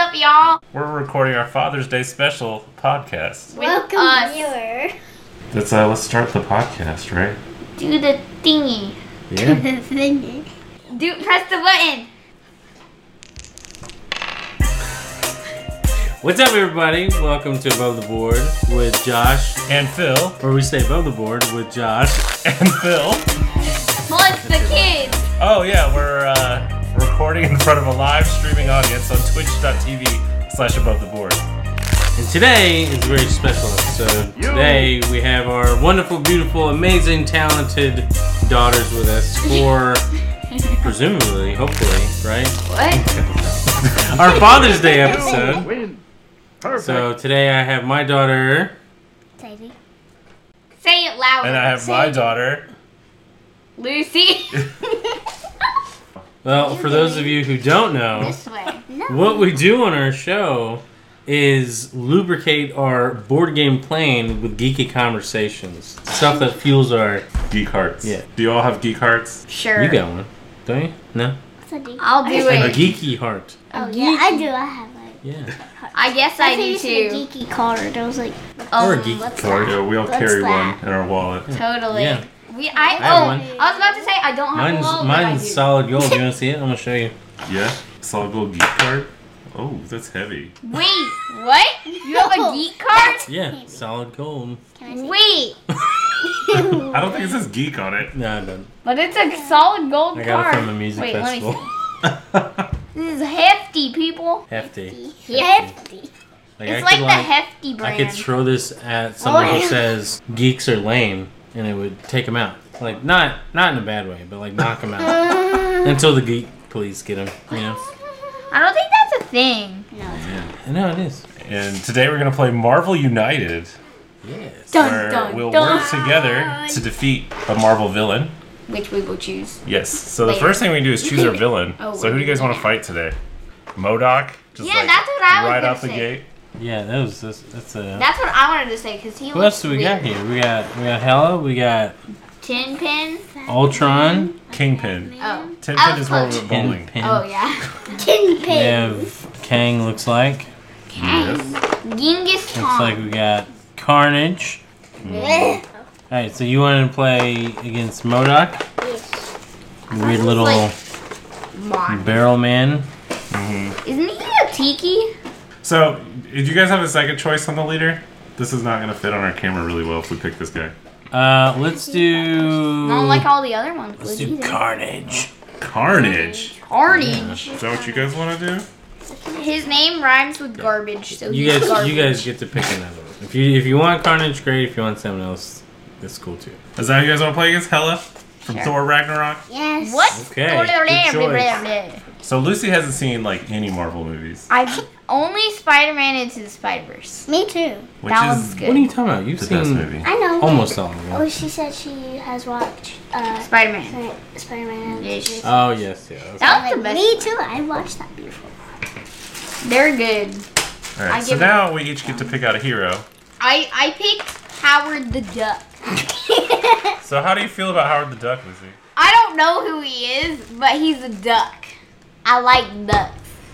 up, y'all? We're recording our Father's Day special podcast. Welcome, viewer. Let's start the podcast, right? Do the thingy. Yeah. Press the button. What's up, everybody? Welcome to Above the Board with Josh, And Phil. or we say Above the Board with Josh. And Phil. Plus the kids. Oh yeah, we're recording in front of a live streaming audience on twitch.tv/abovetheboard. And today is a very special episode. Today we have our wonderful, beautiful, amazing, talented daughters with us for, presumably, hopefully, right? What? Our Father's Day episode. Win. Perfect. So today I have my daughter. Sadie. Say it louder. And I have my daughter. Lucy. Well, for those of you who don't know, This way. No. what we do on our show is lubricate our board game playing with geeky conversations. Stuff that fuels our... Geek hearts. Yeah. Do you all have geek hearts? Sure. You got one, don't you? No? I'll do A it. geeky heart. Oh yeah, I do. I have like. Yeah. I guess I do used to be a too. geeky card. I was like, Or a geeky what's card. that? Yeah, we all What's carry that? one in our wallet. Totally. Yeah. I have one. was about to say I don't have Mine's, a wallet, but I mine's do. solid gold. You want to see it? I'm going to show you. Yeah? Solid gold geek card? Oh, that's heavy. Wait, what? You have a geek card? Yeah, solid gold. Can I see? Wait, I don't think it says geek on it. No, I don't. but it's a solid gold I got card. it from a music Wait, festival. Let me see. This is hefty, people. Hefty. Hefty. It's like the hefty I brand. could throw this at someone Oh, who yeah. says geeks are lame, and it would take them out. Like, not in a bad way, but like knock them out. Until the geek police get them, you know? I don't think that's a thing. I know it is. And today we're going to play Marvel United, Yes. where we'll work together to defeat a Marvel villain. Which we will choose. Yes. So the Later. first thing we do is choose our villain. Oh, So who do you guys want to fight today? MODOK? Just Yeah, that's what I was right gonna out the say. gate. Yeah, that's a... That's what I wanted to say because he. Who else do we got here? We got Hela, we got Tin Pin. Ultron, Kingpin. Oh. Tinpin is where we're bowling. Pin. Oh yeah. Tin We pin. have Kang, looks like. Genghis Looks like Khan. we got Carnage. Alright, so you wanted to play against MODOK? Weird little Mon. barrel man. Isn't he a tiki? So, did you guys have a second choice on the leader? This is not going to fit on our camera really well if we pick this guy. Let's do... Not like all the other ones. Let's would do either. Carnage. Carnage. Carnage. Is that what you guys want to do? His name rhymes with garbage, so You he's garbage. guys get to pick another one. If you want Carnage, great. If you want someone else, that's cool too. Is that who you guys want to play against? Hela? From Sure. Thor Ragnarok? Yes. What? Okay, good choice. So Lucy hasn't seen like any Marvel movies. I've only Spider-Man Into the Spider-Verse. Me too. Which That is one's good. What are you talking about? You've the best seen movie. I know. almost all of them. Oh, she said she has watched Spider-Man. Spider-Man. Yes. Oh, yes, yeah. Okay. That was the Like, best. me too. I watched that before. They're good. Alright, I so give now we each get to pick out a hero. I picked Howard the Duck. So how do you feel about Howard the Duck, Lucy? I don't know who he is, but he's a duck. I like ducks.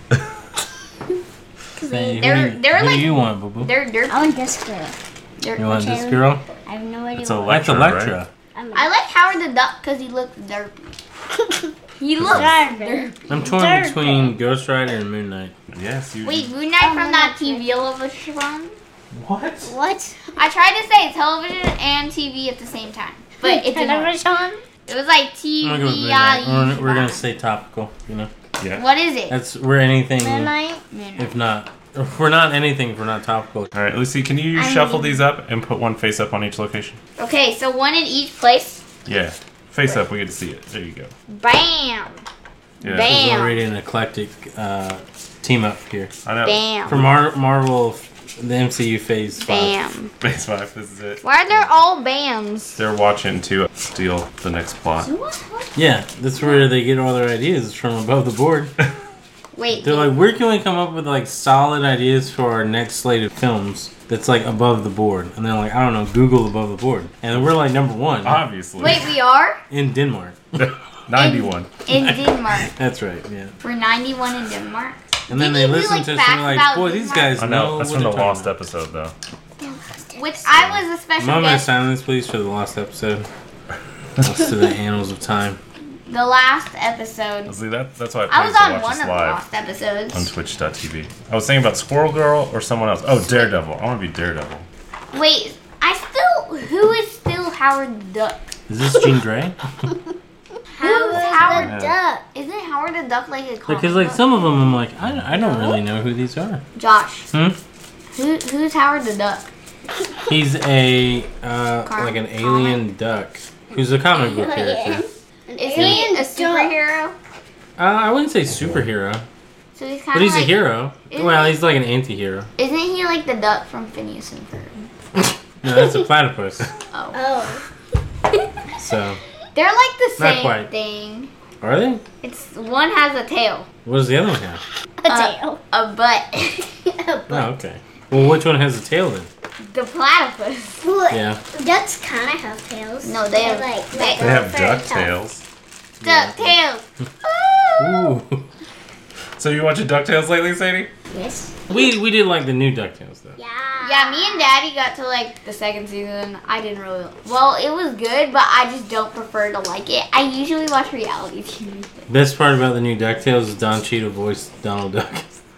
Say, They're who like- do you want, Boo Boo? They're dirt. I want this girl. You want this Cherry. girl? I have no idea. It's a what. That's Electra, Electra. I like Howard the Duck because he looks derpy. He looks derpy. I'm torn Derpy. between Ghost Rider and Moon Knight. Yes, you. Wait, Moon Knight from that TV television? What? What? I tried to say television and TV at the same time, but it didn't work. television. It was like I'm gonna go with TV. Moon Knight. We're gonna stay topical, you know. Yeah. What is it? We're anything. Midnight. Moon Knight. If we're not anything, if we're not topical. All right, Lucy, can you shuffle these up and put one face up on each location? Okay, so one in each place. Yeah. Face up, we get to see it. There you go. Bam. Yeah. Bam. There's already an eclectic team up here. I know. Bam. For Marvel, the MCU Phase 5. Bam. Phase 5, this is it. Why are there all bams? They're watching to steal the next plot. Yeah, that's where they get all their ideas, from above the board. Wait. They're like, where can we come up with like solid ideas for our next slate of films that's like above the board? And they're like, I don't know, Google above the board. And we're like number one Obviously. Wait, we are? in Denmark. 91. In Denmark. That's right, yeah. We're 91 in Denmark. And then Didn't they you do, listen like, to us and facts be like, about boy, these Bismarck? guys I know know. That's what from the they're talking lost about. episode, though. Which I was a special Moment of guest. silence, please, for the lost episode. Lost to the annals of time. The last episode. See, that's why I I was to on watch one this of the live lost episodes. on Twitch.tv. I was thinking about Squirrel Girl or someone else. Oh, Daredevil. I want to be Daredevil. Wait, who is still Howard the Duck? Is this Jean Grey? Howard Yeah. the Duck. Isn't Howard the Duck like a comic Because like book? some of them, I'm like, I don't really know who these are. Josh, Hmm? who's Howard the Duck? He's a like an alien duck who's a comic book character. Is he a superhero? I wouldn't say superhero, So he's but kind of he's like, a hero. Isn't Well, he- he's like an anti-hero. Isn't he like the duck from Phineas and Ferb? No, that's a platypus. Oh. Oh. So, They're like the Not same quite. thing. are they? It's one has a tail, What does the other one have? A tail. a butt. Oh, okay. Well, which one has a tail then? The platypus. Well, Yeah. ducks kind of have tails. No, they have- like they- like They have fur duck tuft. tails. Duck tails. Ooh. So you watching DuckTales lately, Sadie? Yes. We did like the new DuckTales though. Yeah. Yeah, me and Daddy got to like the second season. I didn't really. Well, it was good, but I just don't prefer to like it. I usually watch reality TV. Best part about the new DuckTales is Don Cheadle voiced Donald Duck.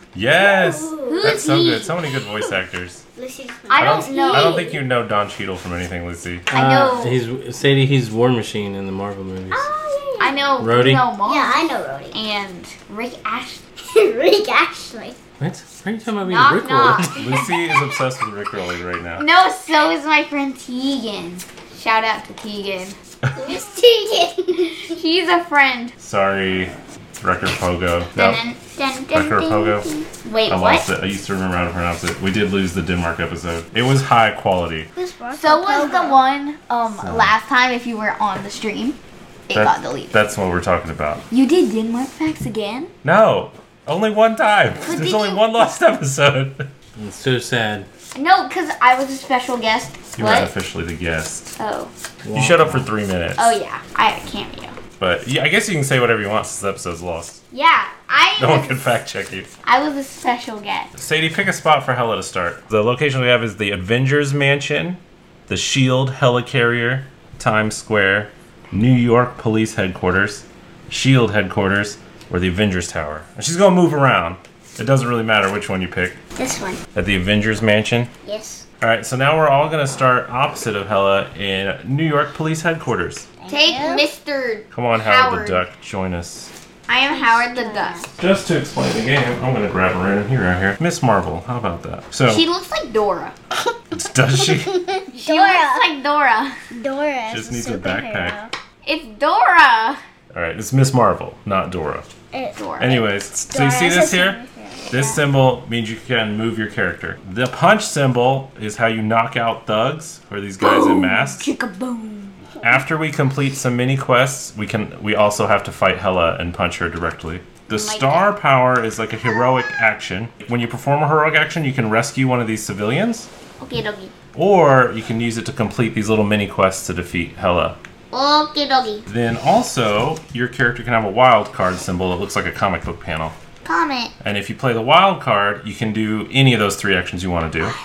Yes. Who's That's so he? good. So many good voice actors. Lucy's I don't know. I don't think you know Don Cheadle from anything, Lucy. I know. He's War Machine in the Marvel movies. Oh, I know. Rhodey? No, Mom. yeah, I know Rhodey. And Rick Ashley. Rick Ashley. What? Why are you talking about being Knock, Rick knock. Lucy is obsessed with Rickroll right now. No, so is my friend Tegan. Shout out to Tegan. Miss Tegan. She's a friend. Sorry, Record Pogo. No, Dun, dun, dun, Record dun, Pogo. dun. Wait, I lost what? it. I used to remember how to pronounce it. We did lose the Denmark episode. It was high quality. So was the one last time if you were on the stream. It got deleted. That's what we're talking about. You did Denmark facts again? No, only one time. There's did only you- one lost episode. It's so sad. No, because I was a special guest. You weren't What? officially the guest. Oh. You showed up for 3 minutes. Oh, yeah. I had a cameo. But yeah, I guess you can say whatever you want since the episode's lost. Yeah, No one can fact check you. I was a special guest. Sadie, pick a spot for Hella to start. The location we have is the Avengers Mansion, the SHIELD Helicarrier, Times Square, New York Police Headquarters, SHIELD Headquarters, or the Avengers Tower. And she's gonna move around. It doesn't really matter which one you pick. This one. At the Avengers Mansion. Yes. Alright, so now we're all gonna start opposite of Hella in New York Police Headquarters. Take you. Mr. Come on, Howard Howard. the Duck, join us. I am Howard the Duck. Just to explain the game, I'm gonna grab a random hero here. Miss Marvel, how about that? So, She looks like Dora. does she? She looks like Dora. Dora. Just needs a backpack. It's Dora. Alright, it's Miss Marvel, not Dora. Dora. Anyways, so you see this here? This symbol means you can move your character. The punch symbol is how you knock out thugs, or these guys in masks. Chicka-boom. After we complete some mini quests, we also have to fight Hela and punch her directly. The star power is like a heroic action. When you perform a heroic action, you can rescue one of these civilians, Okay, doggy. or you can use it to complete these little mini quests to defeat Hela. Okay, doggy. Then also, your character can have a wild card symbol that looks like a comic book panel. Comment. And if you play the wild card, you can do any of those 3 actions you want to do.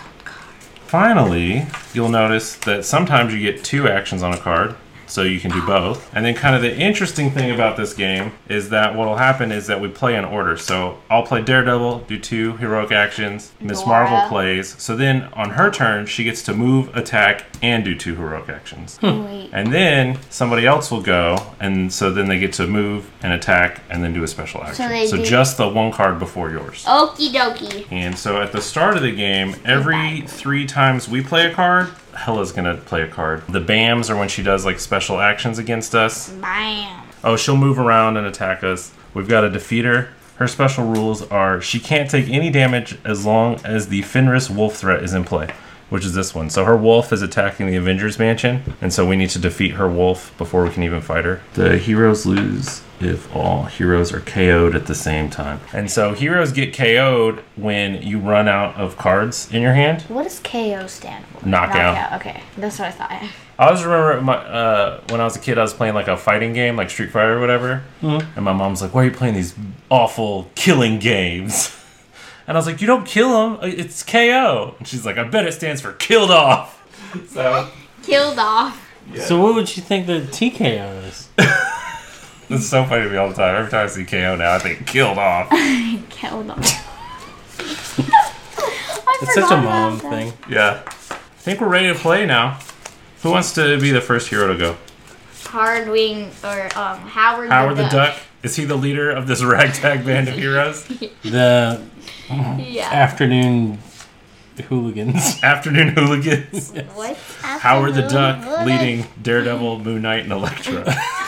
Finally, you'll notice that sometimes you get 2 actions on a card, so you can do both. And then kind of the interesting thing about this game is that what will happen is that we play in order. So I'll play Daredevil, do 2 heroic actions. Miss Dora. Marvel plays. So then on her turn, she gets to move, attack, and do 2 heroic actions. Wait. And then somebody else will go, and so then they get to move and attack and then do a special action. they So do- just the 1 card before yours. Okie dokie. And so at the start of the game, every 3 times we play a card, Hela's gonna play a card. The BAMs are when she does like special actions against us. Bam. Oh, she'll move around and attack us. We've got to defeat her. Her special rules are she can't take any damage as long as the Fenris wolf threat is in play. which is this one. So her wolf is attacking the Avengers Mansion, and so we need to defeat her wolf before we can even fight her. The heroes lose if all heroes are KO'd at the same time. And so heroes get KO'd when you run out of cards in your hand. What does KO stand for? Knockout. Okay, that's what I thought. I always remember when I was a kid, I was playing like a fighting game, like Street Fighter or whatever. And my mom's like, "Why are you playing these awful killing games?" And I was like, "You don't kill them, it's KO." And she's like, "I bet it stands for killed off." So Killed off. So what would you think the TKO is? it's so funny to me all the time. Every time I see KO now, I think killed off. Killed off. It's such a mom thing. Yeah. I think we're ready to play now. Who wants to be the first hero to go? Hardwing or Howard. Howard the Duck. Is he the leader of this ragtag band of heroes? The Yeah. afternoon hooligans. Afternoon hooligans. What? Howard the Duck leading Daredevil, Moon Knight, and Elektra.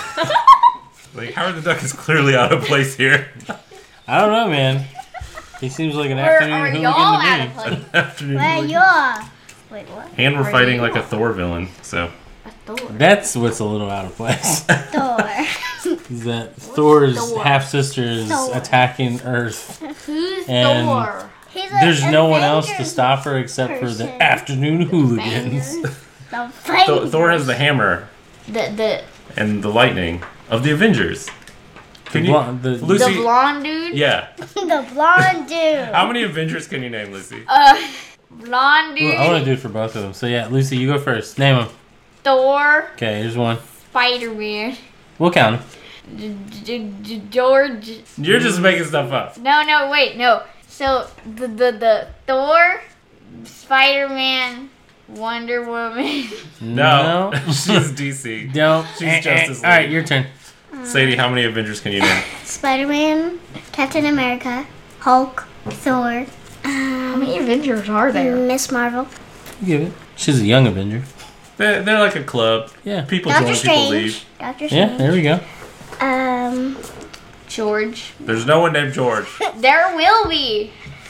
Like, Howard the Duck is clearly out of place here. I don't know, man. He seems like an Or afternoon are hooligan y'all out of to me. place? Afternoon Where hooligan. you are? Wait, what? And we're Are fighting you? like a Thor villain, so. A Thor. That's what's a little out of place. Thor. Is that Thor's Thor? half sister is Thor. attacking Earth. Who's And- Thor? He's There's an no one else to Avengers stop her except for the person. afternoon hooligans. The fighting. Thor has the hammer The and the lightning of the Avengers. Can you, The Lucy? the blonde dude. Yeah. The blonde dude. How many Avengers can you name, Lucy? Blonde dude. Ooh, I want to do it for both of them. So yeah, Lucy, you go first. Name them. Thor. Okay, here's one. Spider-Man. We'll count them. George. You're just making stuff up. No, wait, no. So the Thor, Spider-Man, Wonder Woman. No. She's DC. Don't. She's Justice All right, League. your turn. Sadie, how many Avengers can you name? Spider-Man, Captain America, Hulk, Thor, How many Avengers are there? Miss Marvel, You give it. She's a young Avenger. They're like a club. Yeah. People Doctor join, people Strange, leave. Doctor Yeah, Strange. there we go. George. There's no one named George. There will be.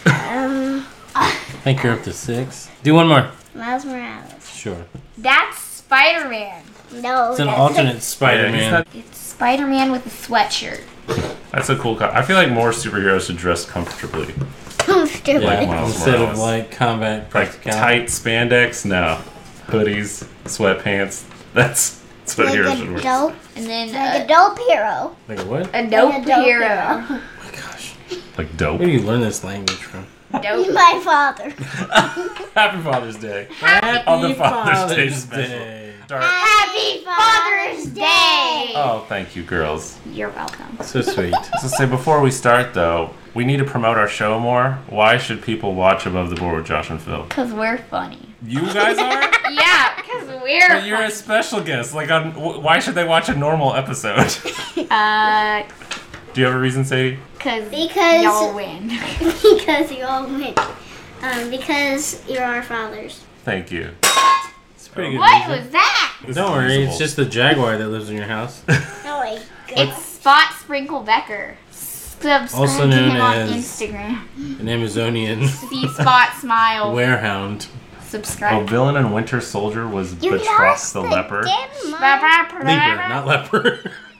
I think you're up to 6. Do one more. Miles Morales. Sure. That's Spider-Man. No, It's an that's alternate Spider-Man. It's Spider-Man with a sweatshirt. That's a cool. I feel like more superheroes should dress comfortably. comfortable. Yeah, Miles instead of Morales. like combat Like practicality. tight spandex, no. Hoodies, sweatpants. That's what Like heroes should a wear. dope, And then like a dope hero. Like a what? a dope Like a dope hero. Oh my gosh. Like dope. Where do you learn this language from? Dope. My father. Happy Father's Day. Happy On the Father's Day special. Day. Start. Happy Father's Day! Oh, thank you, girls. You're welcome. So sweet. So say before we start though, we need to promote our show more. Why should people watch Above the Board with Josh and Phil? Because we're funny. You guys are? Yeah, because we're But you're a special guest. Like, on why should they watch a normal episode? funny. Do you have a reason, Sadie? Because y'all win. because you all win. Because you're our fathers. Thank you. It's pretty good. What reason. was that? This Don't is worry, usable. it's just the Jaguar that lives in your house. Oh my god. It's Spot Sprinkle Becker. Subscribe Also to known him on as- Instagram. An Amazonian See Spot Smile. werehound. Oh, Subscribe. Villain and Winter Soldier was You Batroc lost the leper. damn Libra, not leper.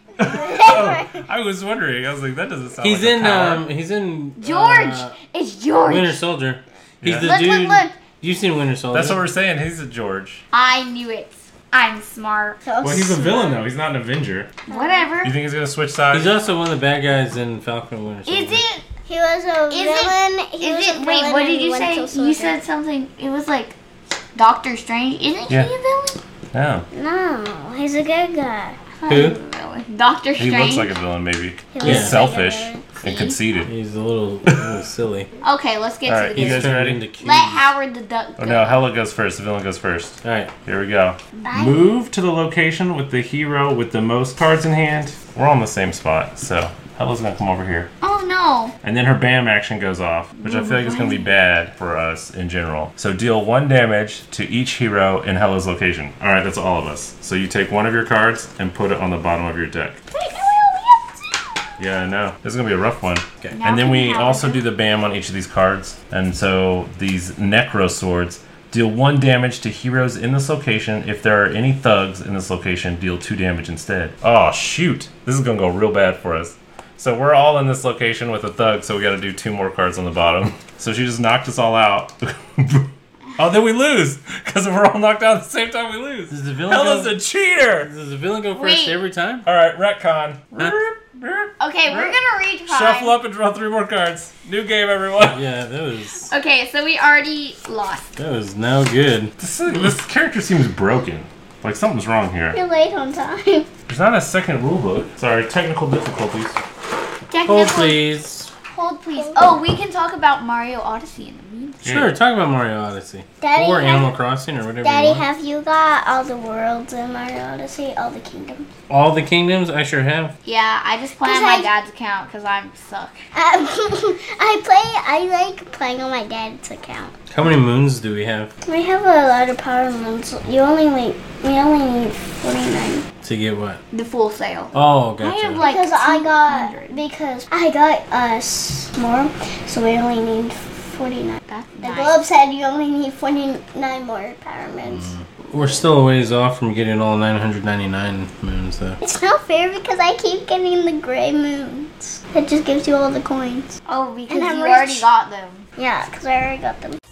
Oh, I was wondering. I was like, that doesn't sound he's like in a power. he's in George! It's George! Winter Soldier. He's Yeah. the Look, dude. look. You've seen Winter Soldier. That's what we're saying. He's a George. I knew it. I'm smart. Well, he's a villain though. He's not an Avenger. Whatever. You think he's gonna switch sides? He's also one of the bad guys in Falcon and Winter Soldier. Is it? He was a villain. He was a Is it? Wait, villain what did in you Winter say? Soldier. You said something. It was like Doctor Strange. Isn't Yeah. he a villain? No. No, he's a good guy. Who? Doctor He Strange. looks like a villain, maybe. He Yeah. looks He's selfish like a villain. and conceited. He's a little silly. Okay, let's get All to right, the you game. guys turned ready? into cubes. Let Howard the Duck go. Oh no, Hella goes first. The villain goes first. All right. Here we go. Bye. Move to the location with the hero with the most cards in hand. We're on the same spot, so Hella's gonna come over here. Oh no. And then her BAM action goes off, which I feel like is going to be bad for us in general. So deal 1 damage to each hero in Hella's location. Alright, that's all of us. So you take one of your cards and put it on the bottom of your deck. Wait, no, we have Yeah, I know. This is going to be a rough one. Okay. Now And then can we Howard also go? do the BAM on each of these cards. And so these Necro Swords Deal 1 damage to heroes in this location. If there are any thugs in this location, deal 2 damage instead. Oh, shoot. This is going to go real bad for us. So we're all in this location with a thug, so we got to do 2 more cards on the bottom. So she just knocked us all out. Oh, then we lose. Because if we're all knocked out at the same time, we lose. Does the villain Hella's a cheater. Does the villain go first Wait. every time? All right, retcon. Okay, we're gonna retry. Shuffle up and draw 3 more cards. New game, everyone. Yeah, that Okay, so we already lost. was no good. This character seems broken. Like something's wrong here. You're late on time. There's not a second rule book. Sorry, technical difficulties. Hold please. Hold, please. Oh, we can talk about Mario Odyssey in the meantime. Sure, talk about Mario Odyssey. Daddy, Or Animal Crossing or whatever Daddy, you want. have you got all the worlds in Mario Odyssey? All the kingdoms? All the kingdoms? I sure have. Yeah, I just play on my dad's account because I suck. I like playing on my dad's account. How many moons do we have We have a lot of power moons. We only need 49. to get what? The Full Sail. Oh, I gotcha. have like Because I 200. got us more, so we only need 49. That's The nice. globe said you only need 49 more power moons. We're still a ways off from getting all 999 moons, though. It's not fair because I keep getting the gray moons. It just gives you all the coins. Oh, because And I'm you rich. already got them. Yeah, because I already got them.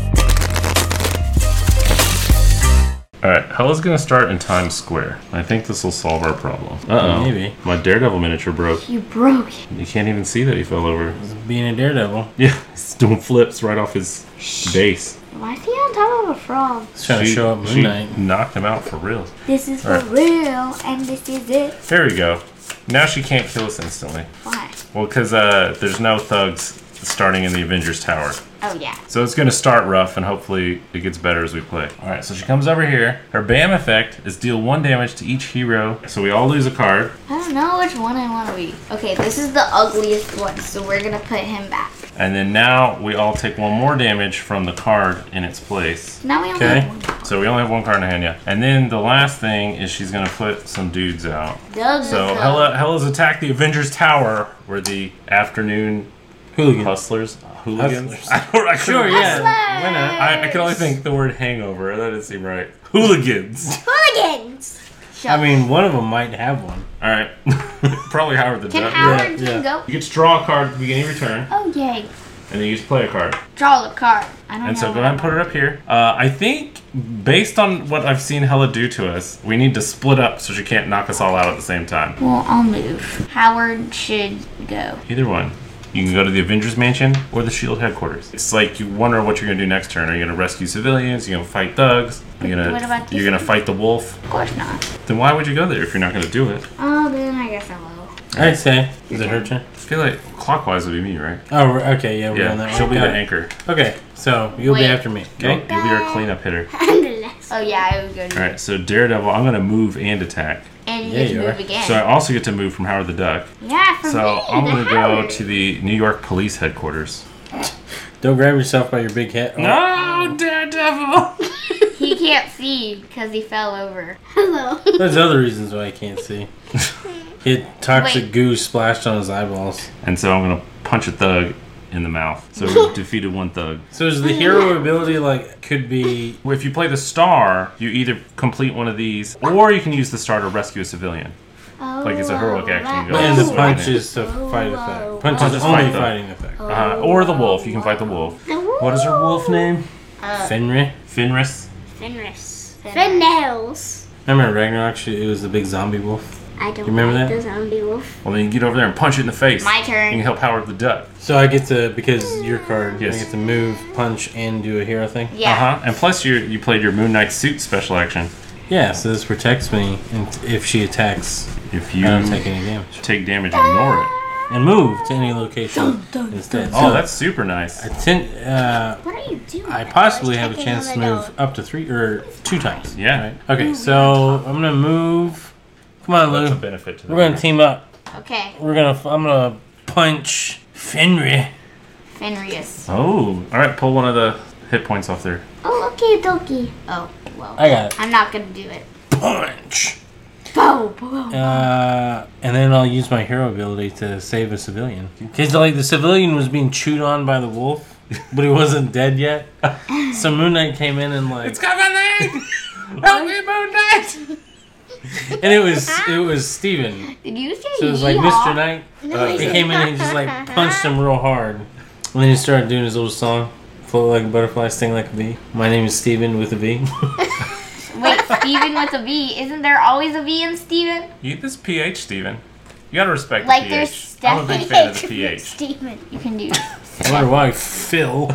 Alright, Hella's gonna start in Times Square. I think this will solve our problem. Uh-oh. Maybe. My Daredevil miniature broke. You broke it. You can't even see that he fell over. Being a daredevil. Yeah, he's doing flips right off his base. Why is he on top of a frog? He's trying to show up Moon She Knight. knocked him out for real. This is for Alright. real, and this is it. There we go. Now she can't kill us instantly. Why? Well, because there's no thugs starting in the Avengers Tower. Oh, yeah. So it's going to start rough, and hopefully it gets better as we play. Alright, so she comes over here. Her BAM effect is deal 1 damage to each hero. So we all lose a card. I don't know which one I want to be. Okay, this is the ugliest one, so we're going to put him back. And then now we all take 1 more damage from the card in its place. Now we only Okay. have one. So we only have 1 card in hand, yeah. And then the last thing is she's going to put some dudes out. Doug So is Hella's attacked the Avengers Tower, where the afternoon Hooligan. hustlers, hooligans. Hustlers. I couldn't- Sure, yeah. Why not? I can only think the word hangover. That didn't seem right. Hooligans. Hooligans! I mean, one of them might have one. All right. Probably Howard the Can Duck. Howard yeah. go? You get to draw a card at the beginning of your turn, Oh, yay. and then you just play a card. Draw the card. I don't And know. so go ahead and put it up here. I think, based on what I've seen Hella do to us, we need to split up so she can't knock us all out at the same time. Well, I'll move. Howard should go. Either one. You can go to the Avengers Mansion or the SHIELD headquarters. It's like you wonder what you're gonna do next turn. Are you gonna rescue civilians? You're gonna fight thugs? You're What about this you're gonna fight the wolf? Of course not. Then why would you go there if you're not gonna do it? Oh, then I guess I will. I'd say. Is it her turn? I feel like clockwise would be me, right? Oh, okay, yeah, we're on that Yeah, she'll one. be the Got it. anchor. Okay, so you'll be Wait. after me, You'll, okay? you'll be our cleanup hitter. I'm the last. Oh, yeah, I would go to All right, so Daredevil, I'm gonna move and attack. And you Yeah, get to you move are. again. So I also get to move from Howard the Duck. Yeah, for So me. I'm the gonna go Howard. to the New York Police headquarters. Don't grab yourself by your big head. Oh. No, Daredevil! He can't see because he fell over. Hello. There's other reasons why I can't see. He toxic Wait. goo splashed on his eyeballs. And so I'm gonna punch a thug in the mouth. So we defeated 1 thug. So is the hero ability like could be? If you play the star, you either complete one of these, or you can use the star to rescue a civilian. Like it's a heroic action. You go And the swing punch in. is to fight effect. Punch I'll is just only fight them. fighting effect. Or the wolf. You can fight the wolf. What is her wolf name? Fenrir. Fenris. Fenris. Fennails. Remember Ragnarok? It was the big zombie wolf. I don't remember like that? the zombie wolf. Well, then you get over there and punch it in the face. My You turn. can help Howard the Duck. So I get to, because your card, Yes. I get to move, punch, and do a hero thing. Yeah. Uh-huh. And plus you played your Moon Knight suit special action. Yeah, so this protects me, and if she attacks, If you I don't take any damage. take damage, ignore it. And move to any location instead. Oh, So that's super nice. I tend, What are you doing? I possibly have a taking chance to another move up to 3 or 2 times. Yeah. Right? Okay, so I'm gonna move. Come on, That's a Lou. benefit to We're gonna team up. Okay. I'm gonna punch Fenrir. Fenris. Oh, all right. Pull one of the hit points off there. Oh, okay, dokie. Oh, well. I got it. I'm not going to do it. Punch. Boom, boom. And then I'll use my hero ability to save a civilian. Because like the civilian was being chewed on by the wolf. but he wasn't dead yet. So Moon Knight came in and like, It's got my leg! Help me, Moon Knight! and it was Steven. Did you say So it was like yeehaw? Mr. Knight. He came in and he just like punched him real hard. And then he started doing his little song. Float like a butterfly, sting like a bee. My name is Steven with a V. Wait, Steven with a V. Isn't there always a V in Steven? You this PH, Steven. You gotta respect Like the there's PH. I'm a big fan of the PH. Steven. You can do I wonder why Phil.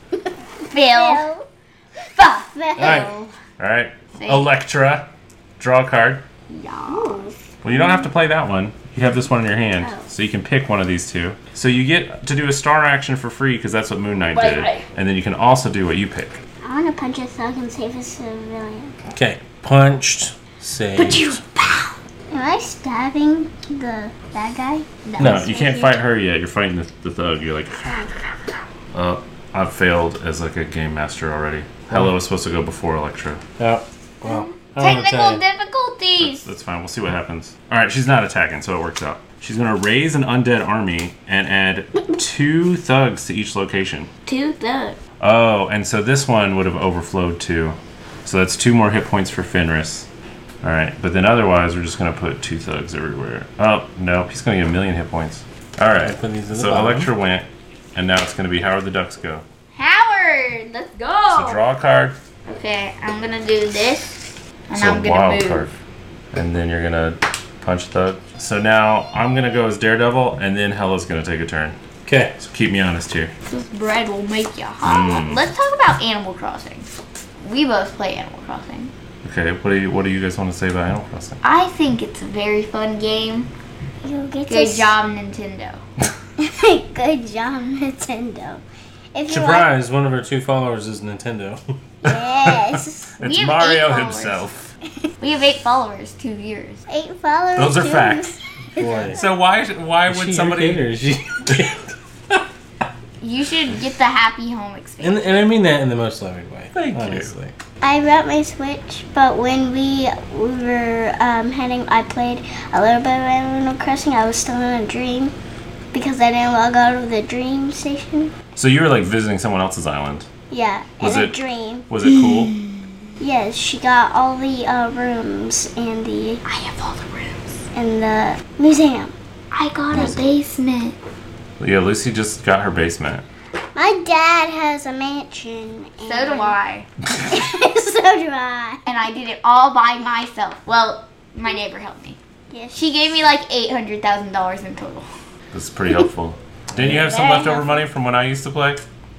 Phil. Fuck. Alright. Alright. See? Electra. Draw a card. Yeah. Well, you don't have to play that one. You have this one in your hand, so you can pick one of these two. So you get to do a star action for free because that's what Moon Knight did. Right. And then you can also do what you pick. I want to punch a thug and save a civilian. Okay. Punched. Saved. Am I stabbing the bad guy? No, you can't fight her yet. You're fighting the thug. You're like, oh, I've failed as like a game master already. Hello was supposed to go before Electra. Oh, well. I don't know what to Technical tell you. difficulties. That's fine. We'll see what happens. All right, she's not attacking, so it works out. She's gonna raise an undead army and add 2 thugs to each location. 2 thugs. Oh, and so this one would have overflowed too. So that's 2 more hit points for Fenris. All right, but then otherwise we're just gonna put 2 thugs everywhere. Oh nope, he's gonna get 1,000,000 hit points. All right, Put these in the so bottom. Electra went, and now it's gonna be Howard the Ducks go. Howard, let's So go. draw a card. Okay, I'm gonna do this, and So I'm gonna wild move. card. And then you're gonna punch thug. So now I'm gonna go as Daredevil, and then Hella's gonna take a turn. Okay. So keep me honest here. This bread will make you hot. Let's talk about Animal Crossing. We both play Animal Crossing. Okay, what do you guys want to say about Animal Crossing? I think it's a very fun game. You get Good to job, Nintendo. Good job, Nintendo. If you Surprise! One of our 2 followers is Nintendo. Yes. It's have 8 Mario followers. himself. We have 8 followers, 2 viewers. 8 followers. Those are too. facts. Boy. So why Is would she somebody? your kid or is she- You should get the Happy Home experience. and I mean that in the most loving way. Thank you. honestly. I brought my Switch, but when we were I played a little bit of Animal Crossing. I was still in a dream because I didn't log out of the dream station. So you were like visiting someone else's island. Yeah, Was in a it- dream. Was it cool? Yes, she got all the rooms and the I have all the rooms. and the museum. I got a basement. Yeah, Lucy just got her basement. My dad has a mansion. So do I. So do I. And I did it all by myself. Well, my neighbor helped me. Yes. She gave me like $800,000 in total. That's pretty helpful. Didn't you have some Very leftover helpful. money from when I used to play?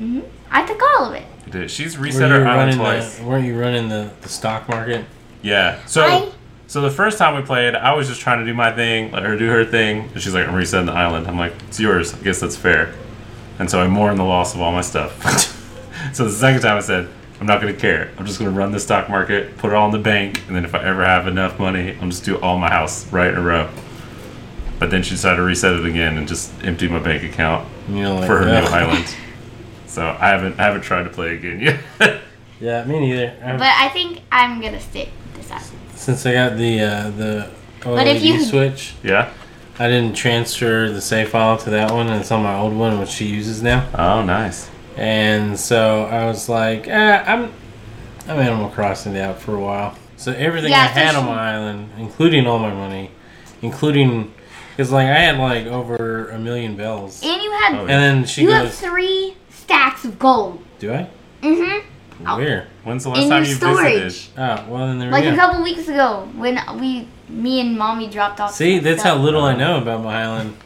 I took all of it. You did. She's Were reset you her island running twice. weren't you running the stock market? Yeah. So the first time we played, I was just trying to do my thing, let her do her thing, and she's like, "I'm resetting the island." I'm like, "It's yours. I guess that's fair." And so I mourn the loss of all my stuff. So the second time I said, "I'm not going to care. I'm just going to run the stock market, put it all in the bank, and then if I ever have enough money, I'll just do all my house right in a row." But then she decided to reset it again and just empty my bank account You know, like for her that. new island. So I haven't tried to play again yet. Yeah, me neither. But I think I'm going to stick with this island. Since I got the But if OLED you- switch, Yeah. I didn't transfer the save file to that one, and it's on my old one, which she uses now. Oh, nice. And so I was like, I'm Animal Crossing out for a while. So everything Yeah, I had so on my island, including all my money, including because like I had like over 1,000,000 bells, And you have Oh, and then she you have goes, 3 stacks of gold. "Do I? Mm-hmm. Where? When's the last In time your you storage. visited? Oh, well then there Like we a go. couple weeks ago when me and Mommy dropped off. See, some that's stuff. how little I know about my island.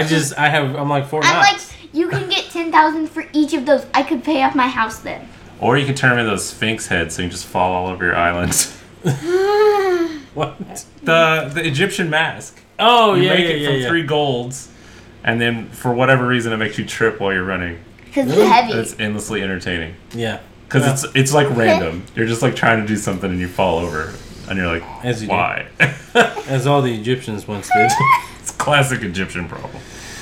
I'm like 4 I'm like, knots. you can get 10,000 for each of those. I could pay off my house then. Or you can turn them into those sphinx heads so you can just fall all over your islands. What? The Egyptian mask. Oh You yeah, make yeah, it yeah, from yeah. 3 golds, and then for whatever reason it makes you trip while you're running. Because Really? it's heavy. It's endlessly entertaining. Yeah. Because Well, it's like random. You're just like trying to do something and you fall over. And you're like, As you do. why? as all the Egyptians once did. It's a classic Egyptian problem.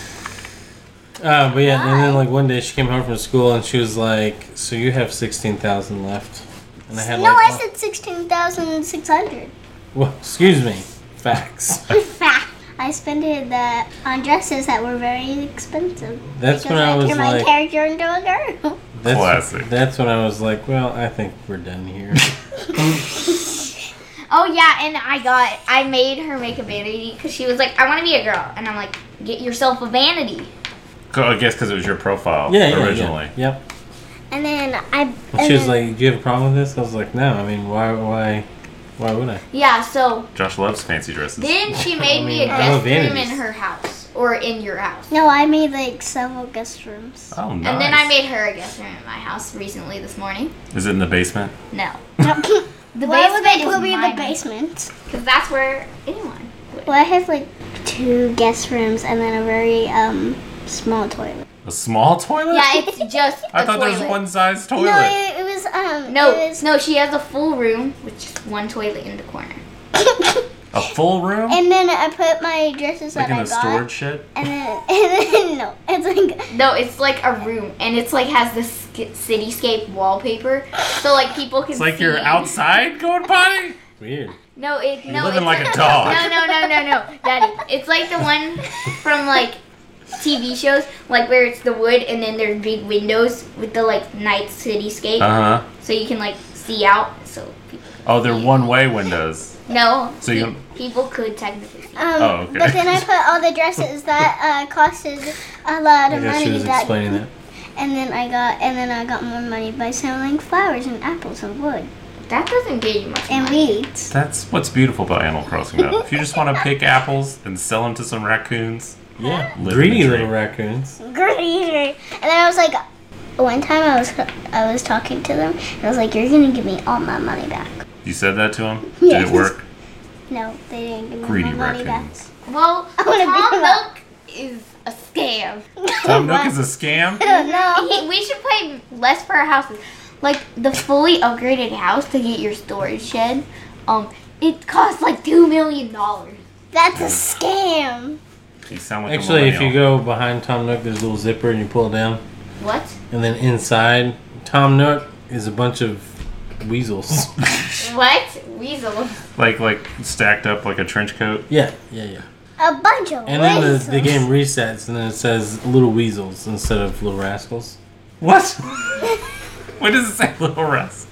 But yeah, and then like one day she came home from school and she was like, "So you have 16,000 left?" And I had No, like, I said 16,600. well, excuse me, facts. I spent it on dresses that were very expensive. That's because when I was turned my like, character into a girl. Classic. That's when I was like, well, I think we're done here. Oh yeah, and I made her make a vanity because she was like, I want to be a girl, and I'm like, get yourself a vanity. I guess because it was your profile Yeah, originally. yeah. Yep. And then And she was like, do you have a problem with this? I was like, no. I mean, why would I? Yeah, so Josh loves fancy dresses. then she made me a I love guest room in vanities. her house or in your house. no, I made like several guest rooms. Oh, nice. And then I made her a guest room in my house recently this morning. Is it in the basement? No, the Why would they basement put me is in the mine basement? because that's where anyone would. Well, I have like 2 guest rooms and then a very small toilet. A small toilet? Yeah, it's just. I a thought there toilet. was one size toilet. No, it was No, it was, no, she has a full room with just one toilet in the corner. A full room? and then I put my dresses Like that in I a got. storage shed? And then no, it's like No, it's like a room, and it's like has this cityscape wallpaper, so like people can. It's like see. you're outside going potty? Weird. No, it no. living it's like a dog. No, Daddy. It's like the one from like TV shows, like where it's the wood, and then there's big windows with the like night cityscape, Uh-huh. so you can like see out. So people, Oh, they're one-way windows. no, So you people could technically see. Oh, okay. But then I put all the dresses that costed a lot I of guess she money. was That explaining that. and then I got more money by selling flowers and apples and wood That doesn't get you much and money. weeds. That's what's beautiful about Animal Crossing, though. If you just want to pick apples and sell them to some raccoons, Yeah. Living Greedy the little dream. raccoons. Great. And then I was like, one time I was talking to them and I was like, you're gonna give me all my money back. you said that to them? Yes. Did it work? No, they didn't give me Greedy my money back. raccoons. Well, I wanna beat Tom him up. Nook is a scam. Tom Nook is a scam? No. We should pay less for our houses. Like the fully upgraded house to get your storage shed, it costs like $2 million. That's a scam. You sound like Actually, a if you millennial. go behind Tom Nook, there's a little zipper and you pull it down. What? And then inside, Tom Nook is a bunch of weasels. What? Weasel. Like stacked up like a trench coat? yeah. A bunch of And then the weasels. game resets and then it says little weasels instead of little rascals. What? What does it say, Little Russ?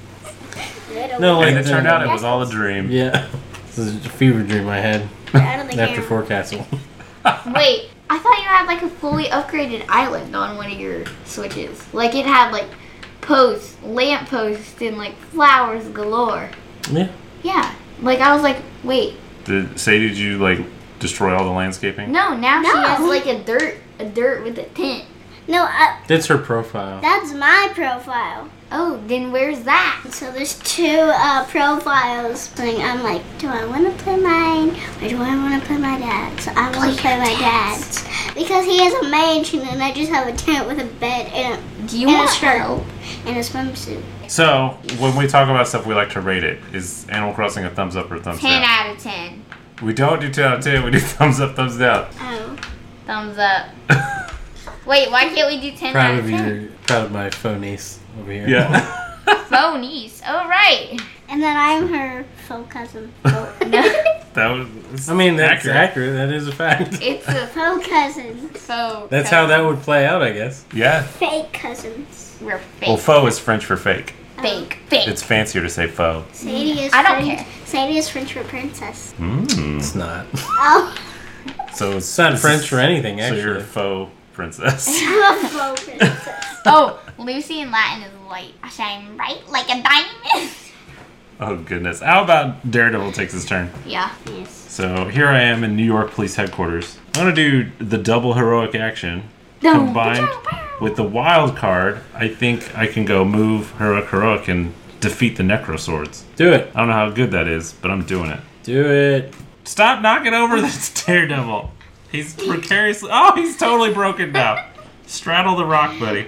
No, like And it turned out it was all a dream. Yeah. This is a fever dream I had Out of the after game. Forecastle. Wait, I thought you had like a fully upgraded island on one of your switches. Like it had like posts, lamp posts, and like flowers galore. Yeah. Yeah. Like I was like, wait, Did you like destroy all the landscaping? no, now she No. has like a dirt with a tent. No, That's her profile. that's my profile. Oh, then where's that? So there's 2 profiles. Like, I'm like, do I want to play mine or do I want to play my dad's? So I want to play my dad's because he has a mansion and I just have a tent with a bed and Do you And a want shirt. help? a swimsuit. So, when we talk about stuff, we like to rate it. Is Animal Crossing a thumbs up or thumbs 10 down? out of 10. We don't do 10 out of 10, we do thumbs up, thumbs down. Oh. Thumbs up. Wait, why can't we do 10 Proud out of of 10? your, proud of my faux niece over here. Yeah. Phonies. Oh, right. And then I'm her faux cousin. No, That was I mean, that's accurate. That is a fact. it's a Faux cousins. faux. That's how that would play out, I guess. Yeah. Fake cousins. We're fake. Well, faux is French for fake. Fake. Fake. It's fancier to say faux. Sadie is I don't French. care. Sadie is French for princess. It's not. Oh. So It's not French for anything, So you're a actually. faux princess. I'm a faux princess. Oh, Lucy in Latin is white. I shine bright like a diamond. Oh, goodness. How about Daredevil takes his turn? Yeah. Yes. So here I am in New York Police Headquarters. I'm going to do the double heroic action combined with the wild card. I think I can go move heroic and defeat the Necro Swords. Do it. I don't know how good that is, but I'm doing it. Do it. Stop knocking over this Daredevil. He's precariously... Oh, he's totally broken now. Straddle the rock, buddy.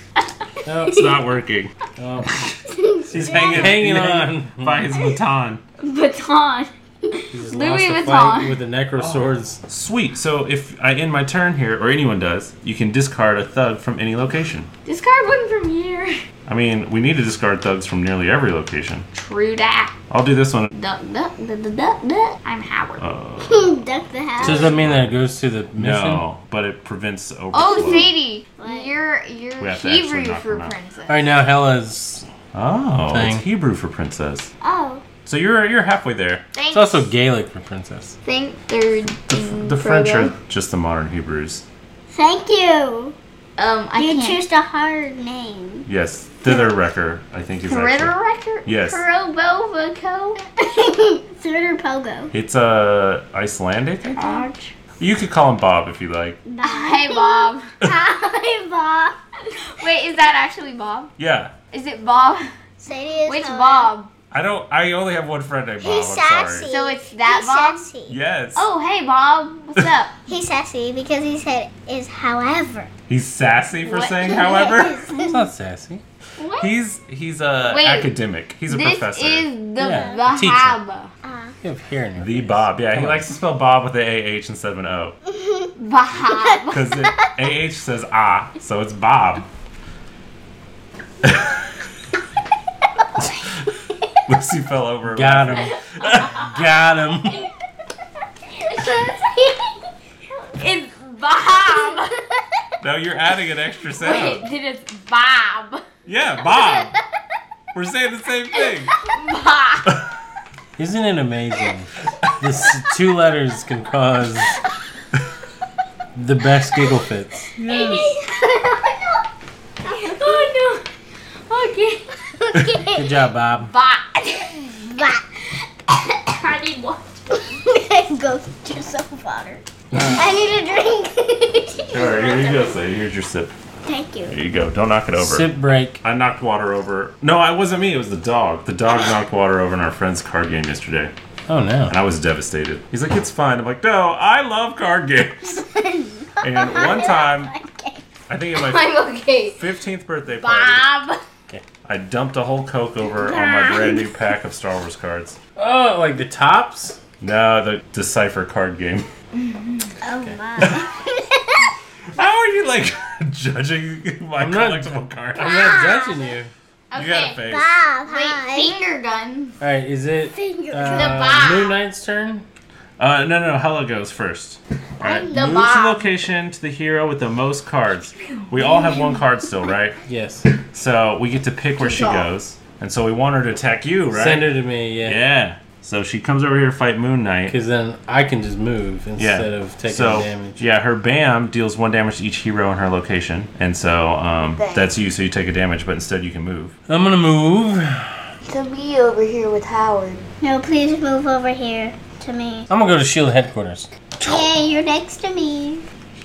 Oh, It's not working. oh. He's hanging Hanging on. by his baton. Baton. He just Louis lost the Vuitton. fight with the necro swords. Sweet. So if I end my turn here, or anyone does, you can discard a thug from any location. Discard one from here. I mean, we need to discard thugs from nearly every location. True that. I'll do this one. Duck, duck, duck, duck, duck, duck. I'm Howard. Duck the house. So does that mean that it goes to the mission? No, but it prevents overflow. Oh, Sadie, What? you're We have to actually Hebrew knock for them out. princess. All right, now Hella's. Oh, Thing. it's Hebrew for princess. Oh. So you're halfway there. Thanks. It's also Gaelic for princess. Think third. The French are just the modern Hebrews. Thank you. I You can't. choose a hard name. Yes, Thitherwrecker, I think is actually. Critter Yes. Probovaco. Third pogo. It's Icelandic, I think. Arch. You could call him Bob if you like. Hey, Bob. Hi, Bob. Wait, is that actually Bob? Yeah. Is it Bob? Sadie is Which Hella. Bob? I only have one friend named Bob. He's I'm sassy. sorry. So it's that He's Bob? sassy. Yes. Oh, hey, Bob. What's up? He's sassy because he said is however. He's sassy for What? saying however. It's not sassy. What? He's a Wait, academic. He's a This professor. is the Yeah, teacher. Bahaba. You have hair in your The Bob. Yeah, he Come on. likes to spell Bob with an AH instead of an O. Bahab. Because AH says ah, so it's Bob. Lucy fell over. Got him. Got him. It's Bob. No, you're adding an extra Wait, sound. then it's Bob. Yeah, Bob. We're saying the same thing. Bob. Isn't it amazing? This 2 letters can cause the best giggle fits. Oh no. Okay. Good job, Bob. Bob. But I need one. go get yourself water. I need a drink. All right, here you go, Sadie. Here's your sip. Thank you. There you go. Don't knock it over. Sip break. I knocked water over. No, it wasn't me. It was the dog. The dog knocked water over in our friend's card game yesterday. Oh no. And I was devastated. He's like, it's fine. I'm like, no, I love card games. And one time, I think at my I'm okay. 15th birthday party, Bob. I dumped a whole Coke over on my brand new pack of Star Wars cards. Oh, like the tops? No, the Decipher card game. Oh my. How are you, like, judging my I'm not- collectible cards? I'm not judging you. You got a Okay. face. Bob, Wait, hi. finger guns. Alright, is it Finger. Bob. Moon Knight's turn? No, Hella goes first. Alright, The move Bob. the location to the hero with the most cards. We all have one card still, right? Yes. So we get to pick where she goes. And so we want her to attack you, right? Send her to me, yeah. Yeah. So she comes over here to fight Moon Knight. Because then I can just move instead of taking so, damage. yeah, her BAM deals 1 damage to each hero in her location. And so that's you, so you take a damage, but instead you can move. I'm gonna move. To be over here with Howard. No, please move over here to me. I'm gonna go to SHIELD headquarters. Yeah, you're next to me.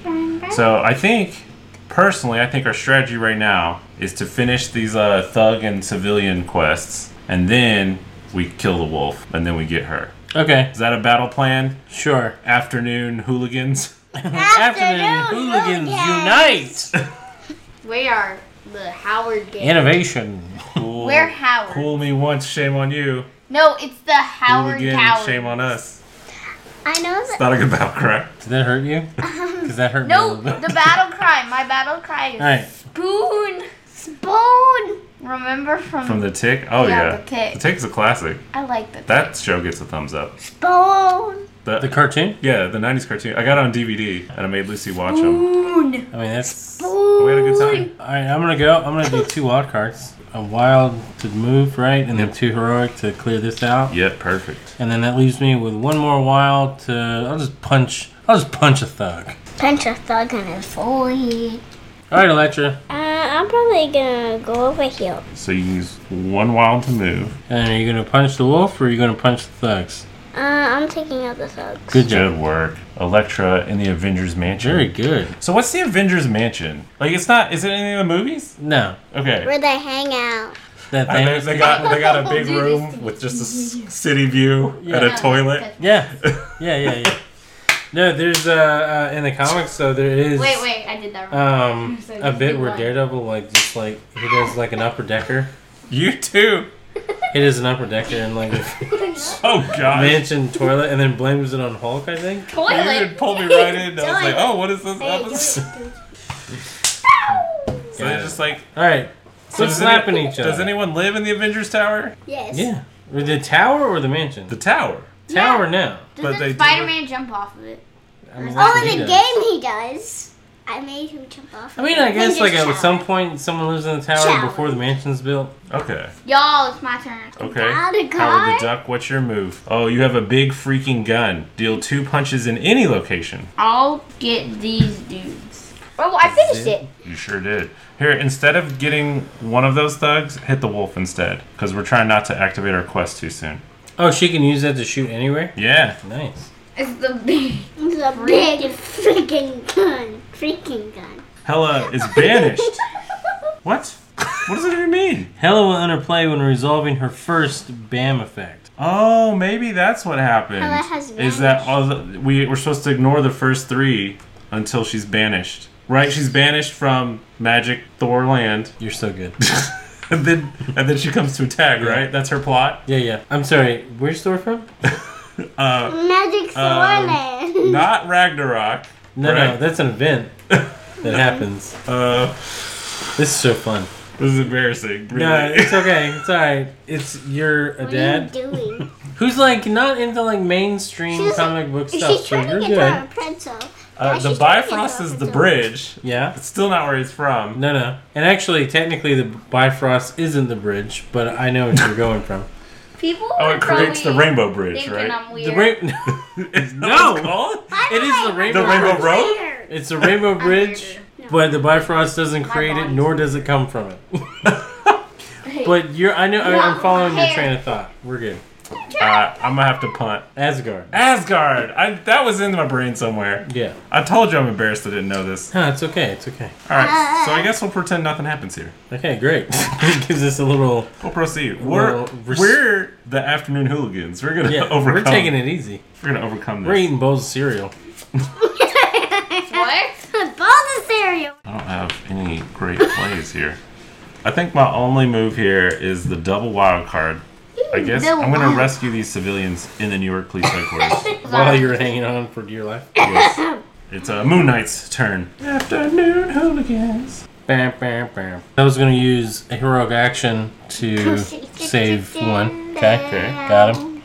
So I think, personally, our strategy right now is to finish these thug and civilian quests, and then we kill the wolf, and then we get her. Okay, Is that a battle plan? sure. Afternoon hooligans? Afternoon hooligans unite! We are the Howard gang. Innovation. Cool. We're Howard. Fool me once, shame on you. No, it's the Howard Hooligan, Coward. shame on us. I know It's that. not a good battle cry. Did that hurt you? Because that hurt me a No, little bit. the battle cry. My battle cry is Alright. spoon. Spoon. Remember from? From The Tick? Oh, Yeah, yeah. The Tick. The Tick's a classic. I like the. That show gets a thumbs up. Spoon. The cartoon? Yeah, the 90s cartoon. I got it on DVD, and I made Lucy watch them. Spoon. I mean, that's... Spoon. We had a good time. Alright, I'm gonna go. I'm gonna do 2 wild cards. A wild to move, right? And then 2 heroic to clear this out. Yep, perfect. And then that leaves me with 1 more wild to... I'll just punch a thug. Punch a thug in his forehead. Alright, Electra. I'm probably gonna go over here. So you use 1 wild to move. And are you gonna punch the wolf or are you gonna punch the thugs? I'm taking out the thugs. Good job. Good work. Electra in the Avengers Mansion. Very good. So what's the Avengers Mansion? Like, it's not... Is it any of the movies? No. Okay. Where they hang out. That And thing. they got a big Do this room to with just a city view and a Yeah. toilet. Yeah. Yeah. No, there's in the comics, so there is Wait, I did that wrong. a bit where Daredevil like he does like an upper decker. You too. hit his upper decker and like Oh god. mansion toilet, and then blames it on Hulk. I think. You Toilet. pulled me right in. I was like, oh, what is this episode? So they're just like, All right. So does slapping each other. Does anyone live in the Avengers Tower? Yes. Yeah. The tower or the mansion? The tower. Tower now. But they Doesn't do Spider-Man jump off of it? I mean, Oh, that's what in he the does. game he does. I made him jump off. I mean, I guess like Avengers at some Tower. point someone lives in the tower Tower. before the mansion's built. Okay. Y'all, it's my turn. Okay. Got a Howard car? the Duck, what's your move? Oh, you have a big freaking gun. Deal 2 punches in any location. I'll get these dudes. Oh, I finished it. You sure did. Here, instead of getting one of those thugs, hit the wolf instead. Because we're trying not to activate our quest too soon. Oh, she can use that to shoot anywhere? Yeah. Nice. It's the big. It's a big freaking gun. Freaking gun. Hella is banished. What? What does it even mean? Hella will enter play when resolving her first BAM effect. Oh, maybe that's what happened. Hella has Is that all we're supposed to ignore the first 3 until she's banished. Right? She's banished from Magic Thor Land. You're so good. and then she comes to attack, right? That's her plot. Yeah. I'm sorry. Where's Thor from? Magic Thorland. Not Ragnarok. No, Right. that's an event that happens. This is so fun. This is embarrassing. Really. No, it's okay. It's alright. You're a What dad are you doing? who's like not into like mainstream She's- comic book stuff, She's so trying you're to get to a good. pretzel. The she's trying to get Bifrost to a is the pretzel. bridge. Yeah? It's still not where he's from. No. And actually, technically, the Bifrost isn't the bridge, but I know what you're going from. People Oh, are it creates the probably Rainbow Bridge, thinking right? I'm weird. The Is that No. what it's called? It is the Rainbow The Rainbow Bridge. Road? Weird. It's the Rainbow Bridge, but the Bifrost doesn't create it, body's- nor does it come from it. Hey, But I'm Yeah, following your hair. train of thought. We're good. I'm gonna have to punt. Asgard. Asgard! That was in my brain somewhere. Yeah. I told you I'm embarrassed I didn't know this. Huh, it's okay. It's okay. Alright, so I guess we'll pretend nothing happens here. Okay, great. Gives us a little. We'll proceed. Well, We're the afternoon hooligans. We're gonna Yeah, overcome. we're taking it easy. We're gonna overcome We're this. eating bowls of cereal. what? Balls of cereal. I don't have any great plays here. I think my only move here is the double wild card. I guess Double I'm gonna wild. rescue these civilians in the New York Police Headquarters. While you're hanging on for dear life. Yes. It's Moon Knight's turn. Afternoon hooligans. Bam, bam, bam. I was going to use a heroic action to save one. Okay, got him.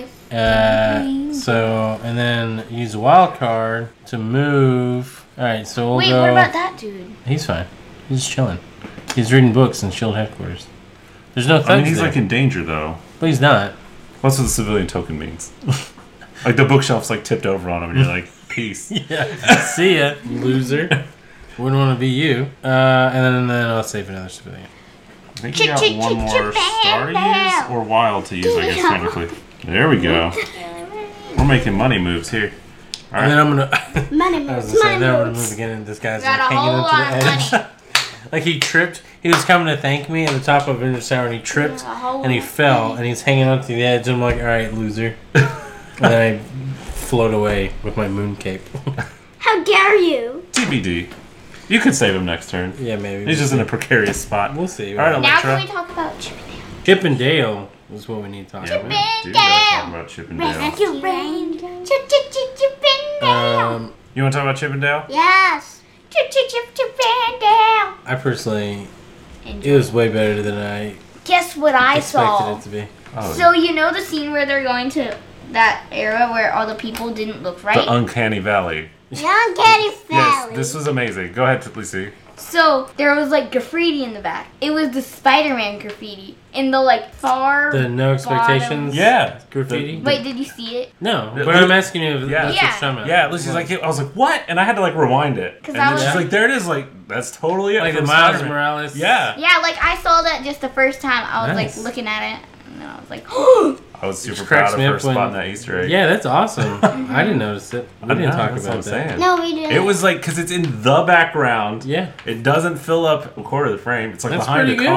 And then use a wild card to move. Alright, so we'll Wait, go. what about that dude? He's fine. He's chilling. He's reading books in Shield headquarters. There's no thugs I mean, he's there, like in danger though. but he's not. What's what the civilian token means? Like the bookshelf's like tipped over on him, and you're like, peace. Yeah. See ya, you loser. Wouldn't want to be you. And then I'll save another civilian. I think you got one more star to use or wild to use, I guess technically. There we go. We're making money moves here. All And then right. I'm gonna. Money I was moves. gonna say, Money then I'm gonna moves. move again, and this guy's Got like a hanging whole onto lot the of edge. Like he tripped. He was coming to thank me at the top of Avengers Tower, and he tripped, A whole and he lot. fell, and he's hanging onto the edge. And I'm like, all right, loser. And then I float away with my moon cape. How dare you? TBD. You could save him next turn. Yeah, maybe. He's just in a precarious spot. We'll see. All right, Now Electra. can we talk about Chippendale? Chip and Dale is what we need to talk Yeah, about. we do gotta talk about Chip and Dale. Rack your brain. Chippendale. You want to talk about Chip and Dale? Yes. Chippendale. I personally, it was way better than I Guess what I expected saw? it to be. Oh, So you know the scene where they're going to that era where all the people didn't look right? the Uncanny Valley. Young Caddy Yes, Valley. this was amazing. Go ahead, Lucy. So there was like graffiti in the back. It was the Spider-Man graffiti in the like far. The no expectations. Yeah. Graffiti? Wait, did you see it? No, Yeah, but I'm asking you if yeah. that's what Yeah. you're talking about. Yeah, Lucy's like, I was like, what? And I had to like rewind it. 'Cause And I then was- she's like, there it is. Like, that's totally it. like the from Miles Spider-Man. Morales. Yeah. Yeah, like I saw that just the first time. I was Nice. like looking at it, and then I was like, oh, I was super Which proud cracks of me her up when- spotting that Easter egg. Yeah, that's awesome. I didn't notice it. We didn't know, talk that's about what I'm that. saying. No, we didn't. It was like, because it's in the background. Yeah. It doesn't fill up a quarter of the frame. It's like That's behind a pretty good. car.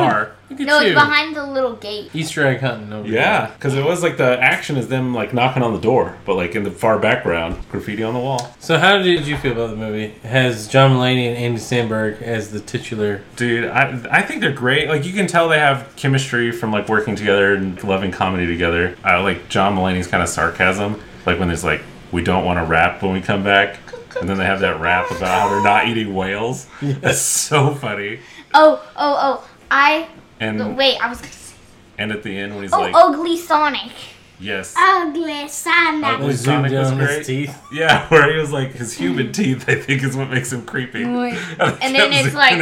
Look at No, you. it's behind the little gate. Easter egg hunting over Yeah, because it was like the action is them like knocking on the door, but like in the far background, graffiti on the wall. So how did you feel about the movie? It has John Mulaney and Andy Samberg as the titular. Dude, I think they're great. Like you can tell they have chemistry from like working together and loving comedy together. I like John Mulaney's kind of sarcasm, like when there's like, we don't want to rap when we come back, and then they have that rap about how they're not eating whales. That's so funny. And Wait, I was gonna say. and at the end when he's Oh, like, Ugly Sonic. yes. Ugly Sonic. Ugly We zoomed Sonic in was on great. his teeth. Yeah, where he was like, his human teeth, I think, is what makes him creepy. Wait. And then it's like-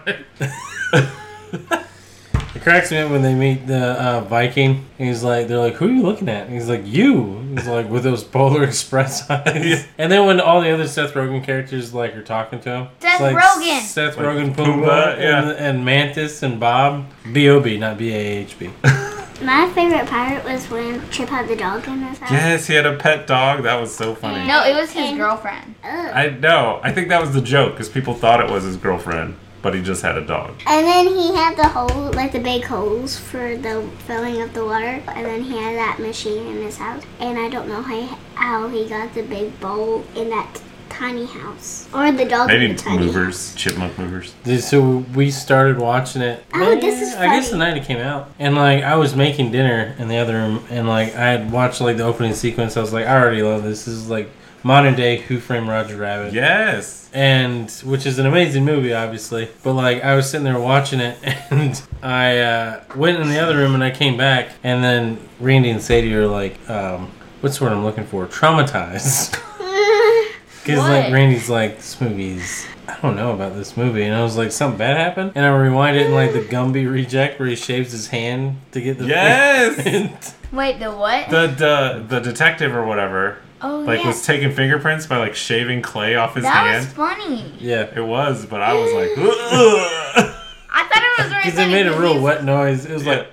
It cracks me up when they meet the Viking. He's like, they're like, who are you looking at? And he's like, you. He's like, with those Polar Express eyes. Yeah. And then when all the other Seth Rogen characters like are talking to him, Seth it's like Rogen. Seth Like Rogen, Pumbaa, Pumbaa, yeah. and Mantis and Bob. B.O.B., not B.A.H.B. My favorite part was when Chip had the dog in his house. Yes, he had a pet dog. That was so funny. No, it was his And- girlfriend. Ugh. I know. I think that was the joke because people thought it was his girlfriend, but he just had a dog. And then he had the hole, like the big holes for the filling of the water. And then he had that machine in his house. And I don't know how he got the big bowl in that tiny house. Or the dog Maybe in the tiny movers, chipmunk movers. So we started watching it. Oh, this is I guess the funny. night it came out. And like I was making dinner in the other room, and like I had watched like the opening sequence. I was like, I already love this. This is like modern day Who Framed Roger Rabbit. Yes. And which is an amazing movie, obviously. But like I was sitting there watching it, and I went in the other room, and I came back, and then Randy and Sadie are like, what's the word I'm looking for? Traumatized. Because like What? Randy's like, this movie's, I don't know about this movie, and I was like, something bad happened, and I rewind it in like the Gumby reject where he shaves his hand to get the Yes. Wait, the what? The detective or whatever Oh, like yeah. was taking fingerprints by like shaving clay off his That hand. was funny. Yeah, It was, but I was like, ugh. I thought it was very because funny. it made a real he- wet noise. It was like,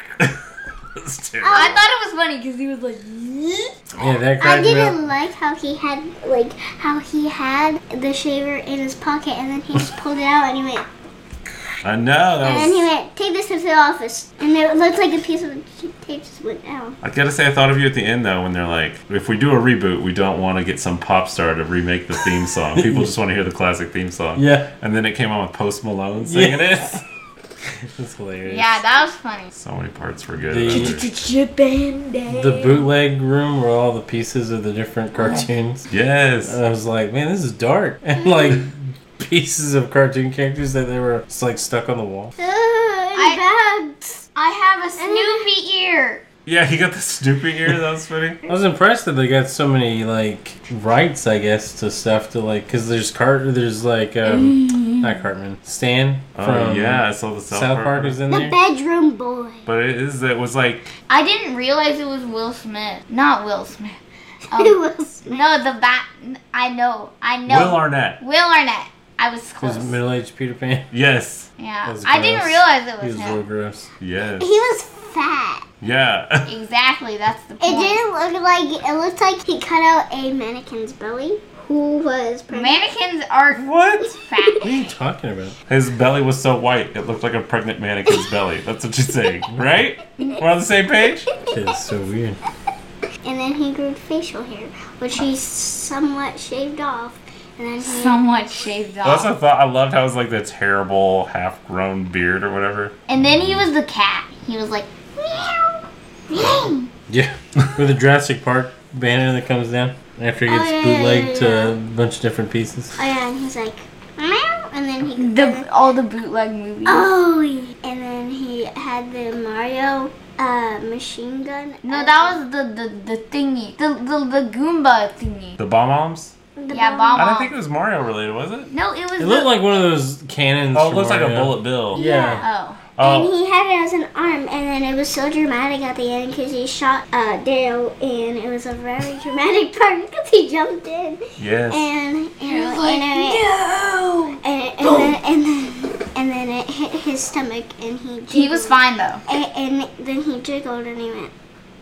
It's terrible. I thought it was funny because he was like, yeah, that I cracked me didn't up. like how he had the shaver in his pocket and then he just pulled it out and he went, I know. and then he That was. went, take this to the office. And it looked like a piece of tape just went down. I gotta say, I thought of you at the end though when they're like, if we do a reboot, we don't want to get some pop star to remake the theme song. People just want to hear the classic theme song. Yeah, And then it came on with Post Malone singing it. that's hilarious. yeah, that was funny. So many parts were good. The bootleg room where all the pieces of the different cartoons. Yes. And I was like, man, this is dark. And like pieces of cartoon characters that they were just like stuck on the wall. I have a Snoopy ear. Yeah, he got the Snoopy ear. That was funny. I was impressed that they got so many like rights, I guess, to stuff to like, because there's like not Cartman, Stan Oh from yeah, I saw the South Park is in The there. bedroom boy. But it was like I didn't realize it was Will Smith. Not Will Smith. Who was No, the bat. I know. Will Arnett. Will Arnett. I was His close. middle-aged Peter Pan. Yes. Yeah. Was I didn't gross. realize it He was was real him. gross. Yes. He was fat. Yeah. Exactly. That's the It point. didn't look like, it looked like he cut out a mannequin's belly. Who was pregnant. Mannequins are What? fat. What are you talking about? His belly was so white, it looked like a pregnant mannequin's belly. That's what you're saying, right? We're on the same page? It's so weird. And then he grew facial hair, which he somewhat shaved off. And then he Somewhat shaved I also off. thought I loved how it was like the terrible half-grown beard or whatever. And then he was the cat. He was like, meow, meow. Yeah. With the Jurassic Park banner that comes down after he gets Oh, yeah, bootlegged yeah, to a bunch of different pieces. Oh yeah, and he's like, meow, and then he All the bootleg movies. oh, yeah. And then he had the Mario machine gun. No, that was the thingy. The Goomba thingy. The bomb-oms? Yeah, bomb. I don't think it was Mario related, was it? No, it was It looked like one of those cannons. Oh, it from looks like a Mario. bullet bill. Yeah. Oh. And Oh, he had it as an arm, and then it was so dramatic at the end because he shot Dale, and it was a very dramatic part because he jumped in, yes. and no. and then it hit his stomach, and he He was jiggled. fine though. And then he jiggled, and he went.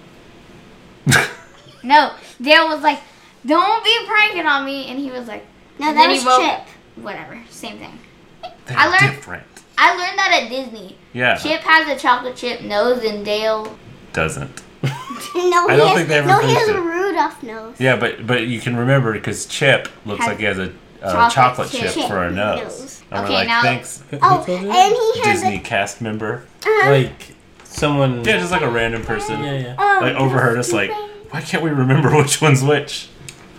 No, Dale was like, "Don't be pranking on me," and he was like, No, And that then he was woke- Chip. "Whatever, same thing." They're I learned- different. I learned that at Disney. Yeah. Chip has a chocolate chip nose and Dale. Doesn't. No, I don't think they ever no, he has finished a it. Rudolph nose. Yeah, but you can remember because Chip looks Has like he has a chocolate chocolate chip chip for a nose. nose. And we're Okay, like, now- thanks, Who Oh, told you and that? he has Disney cast member. Like someone. Yeah, just like a random person. Yeah, yeah. Like overheard us like, why can't we remember which one's which?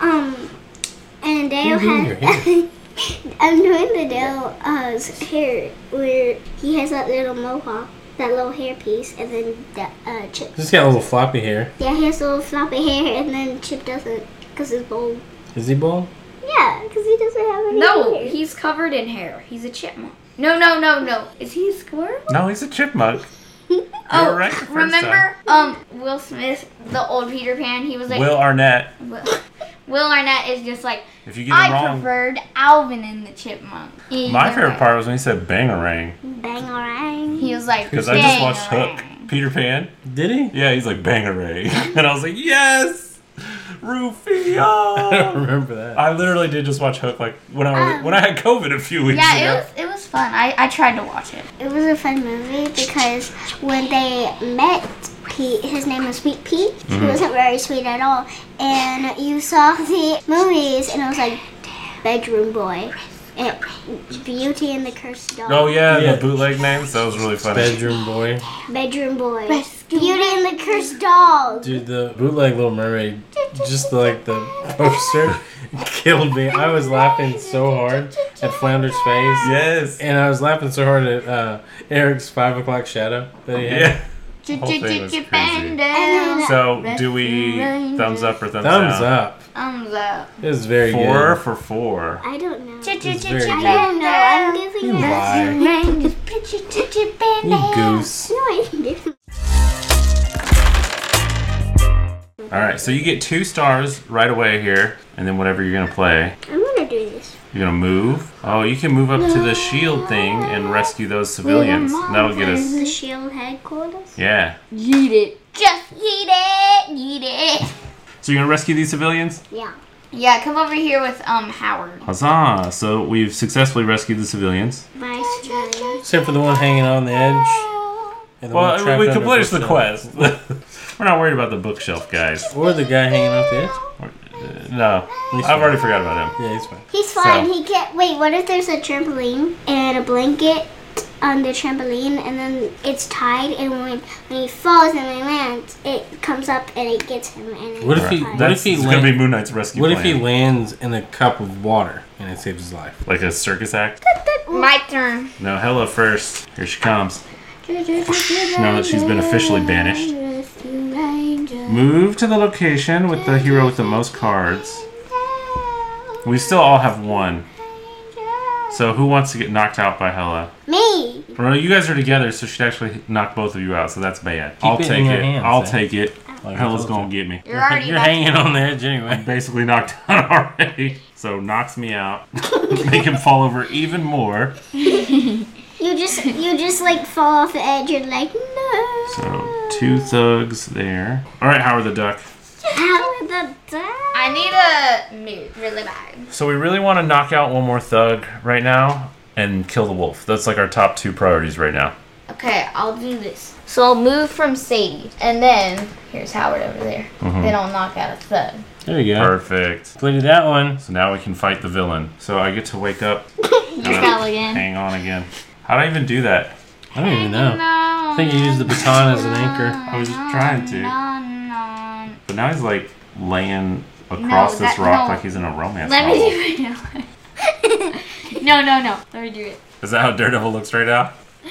And Dale doing your hair? has. I'm doing the Dale's hair where he has that little mohawk, that little hair piece, and then the Chip. He's got a little floppy hair. Yeah, he has little floppy hair, and then Chip doesn't because he's bald. Is he bald? Yeah, because he doesn't have any No, hair. he's covered in hair. He's a chipmunk. No. Is he a squirrel? No, he's a chipmunk. You Oh, were right the first remember, Will Smith, the old Peter Pan? He was time. like, Will Arnett. Will Arnett is just like, If you get it I wrong, preferred Alvin and the Chipmunk. my favorite part was when he said bangarang. Bangarang. He was like, Because I just watched Hook. "Bangarang." Peter Pan. Did he? Yeah, he's like bangarang. And I was like, yes! Rufio! I don't remember that. I literally did just watch Hook like when I had COVID a few weeks ago. Yeah, it was fun. I tried to watch it. It was a fun movie because when they met, his name was Sweet Pea. He wasn't very sweet at all. And you saw the movies, and it was like Bedroom Boy, and Beauty and the Cursed Doll. Oh yeah, Yeah. the bootleg names. That was really funny. Bedroom boy. Bedroom Boy, Beauty and the Cursed Doll. Dude, the bootleg Little Mermaid, just like the poster, killed me. I was laughing so hard at Flounder's face. Yes. And I was laughing so hard at Eric's 5 o'clock shadow that he had. Yeah. Whole thing was crazy. Bandana. So, do we thumbs up or thumbs Thumbs down? up. Thumbs up. It was very 4 good. for 4. I don't know. very I good. don't know. I'm giving You it. lie. You goose. No, I didn't. Alright, so you get 2 stars right away here, and then whatever you're going to play. I'm gonna do this. You're going to move. Oh, you can move up to the shield thing and rescue those civilians. That'll get us. The Shield headquarters. Yeah. Yeet it. Just yeet it. Yeet it. So you're going to rescue these civilians? Yeah. Yeah, come over here with Howard. Huzzah! So we've successfully rescued the civilians. By Australia. Except for the one hanging on the edge. And the one Well, trapped we under completed the bookshelf. quest. We're not worried about the bookshelf guys. Or the guy hanging off the edge. No, He's I've fine. already forgot about him. Yeah, he's fine. He's fine. So- He can't. Wait, what if there's a trampoline and a blanket on the trampoline and then it's tied and when he falls and he lands, it comes up and it gets him. And What if he? it's tied. What if he? It's gonna be Land, Moon Knight's rescue what if plan. he lands in a cup of water and it saves his life? Like a circus act? My turn. No, Hella first. Here she comes. Now that she's been officially banished. Move to the location with the hero with the most cards. We still all have 1. So who wants to get knocked out by Hella? Me. Well, you guys are together, so she'd actually knock both of you out, so that's bad. I'll it in take your it. hands, I'll then. take it. Like I Hella's told you. gonna get me. You're already You're back. hanging on the edge anyway. Basically knocked out already. So knocks me out. Make him fall over even more. You just like fall off the edge. You're like no. So 2 thugs there. Alright, Howard the Duck. How the duck? I need a move really bad. So we really want to knock out one more thug right now and kill the wolf. That's like our top 2 priorities right now. Okay, I'll do this. So I'll move from Sadie, and then here's Howard over there. Then I'll knock out a thug. There you go. Perfect. Completed that one. So now we can fight the villain. So I get to wake up. You fell again. Hang on again. How do I even do that? I don't even know. I think you used the baton as an anchor. I was just trying to. But now he's like laying across this that- rock no. like he's in a romance Let novel. me do it now. No. Let me do it. Is that how Daredevil looks right now?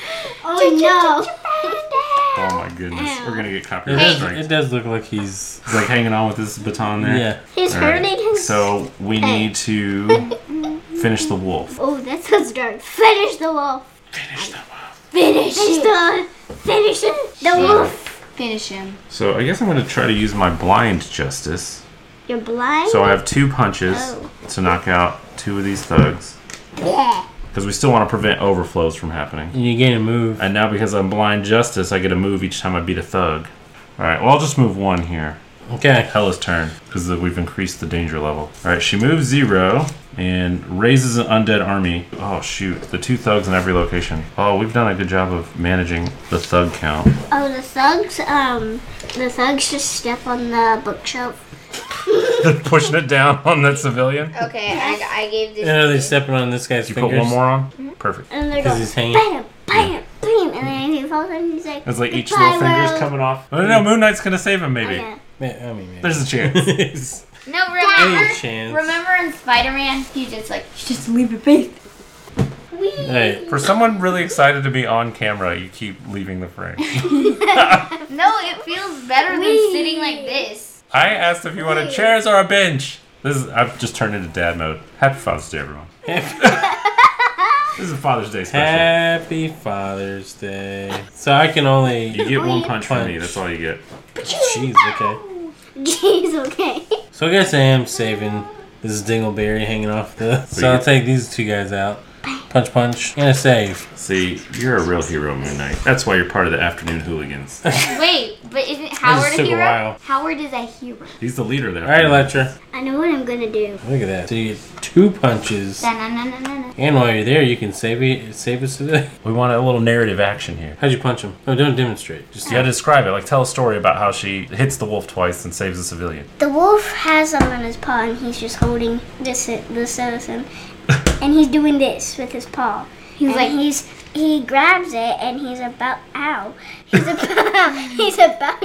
Oh Oh my goodness. We're gonna get It copyright does, strikes. it does look like he's. He's like hanging on with this baton there. Yeah. no! He's All right. hurting his. So we need to finish the wolf. Oh, that sounds dark. Finish the wolf. Finish the wolf. Finish the wolf. Finish him. So I guess I'm gonna try to use my blind justice. You're blind. So I have 2 punches Oh. to knock out 2 of these thugs. Yeah. Because we still want to prevent overflows from happening. And you gain a move. And now because I'm blind justice, I get a move each time I beat a thug. Alright, well I'll just move 1 here. Okay. Hella's turn, because we've increased the danger level. Alright, she moves 0. and raises an undead army. Oh shoot, the 2 thugs in every location. Oh, we've done a good job of managing the thug count. Oh, the thugs just step on the bookshelf. They're pushing it down on that civilian. Okay, I gave this. Are they stepping on this guy's You fingers? put one more on? Perfect. And they're 'Cause going, he's hanging. bam, bam, bam. And then he falls and he's like, It's like each "Goodbye, little finger's world." coming off. Oh no, Moon Knight's gonna save him maybe. Yeah. Yeah, I mean, maybe. There's a chance. No, remember? Any chance. Remember in Spider-Man, he just leave it be. Wee. Hey, For someone really excited to be on camera, you keep leaving the frame. No, it feels better than Wee. sitting like this. I asked if you wanted chairs or a bench. I've just turned into dad mode. Happy Father's Day, everyone. This is a Father's Day special. Happy Father's Day. So I can only. You get one punch from me. Punch. That's all you get. Jeez, okay. Jeez, okay. So I guess I am saving this dingleberry hanging off the. So I'll take these 2 guys out. Punch, punch, and a save. See, you're a real hero, Moon Knight. That's why you're part of the Afternoon Hooligans. Wait, but isn't Howard a took a hero? while. Howard is a hero. He's the leader there. All right, Electra. I know what I'm gonna do. Look at that. So you get 2 punches, Da-na-na-na-na-na. and while you're there, you can save a civilian. We want a little narrative action here. How'd you punch him? Oh, don't demonstrate. Just You gotta describe it. Like, tell a story about how she hits the wolf twice and saves a civilian. The wolf has him on his paw and he's just holding the citizen. And he's doing this with his paw. He's like, He grabs it and he's about he's about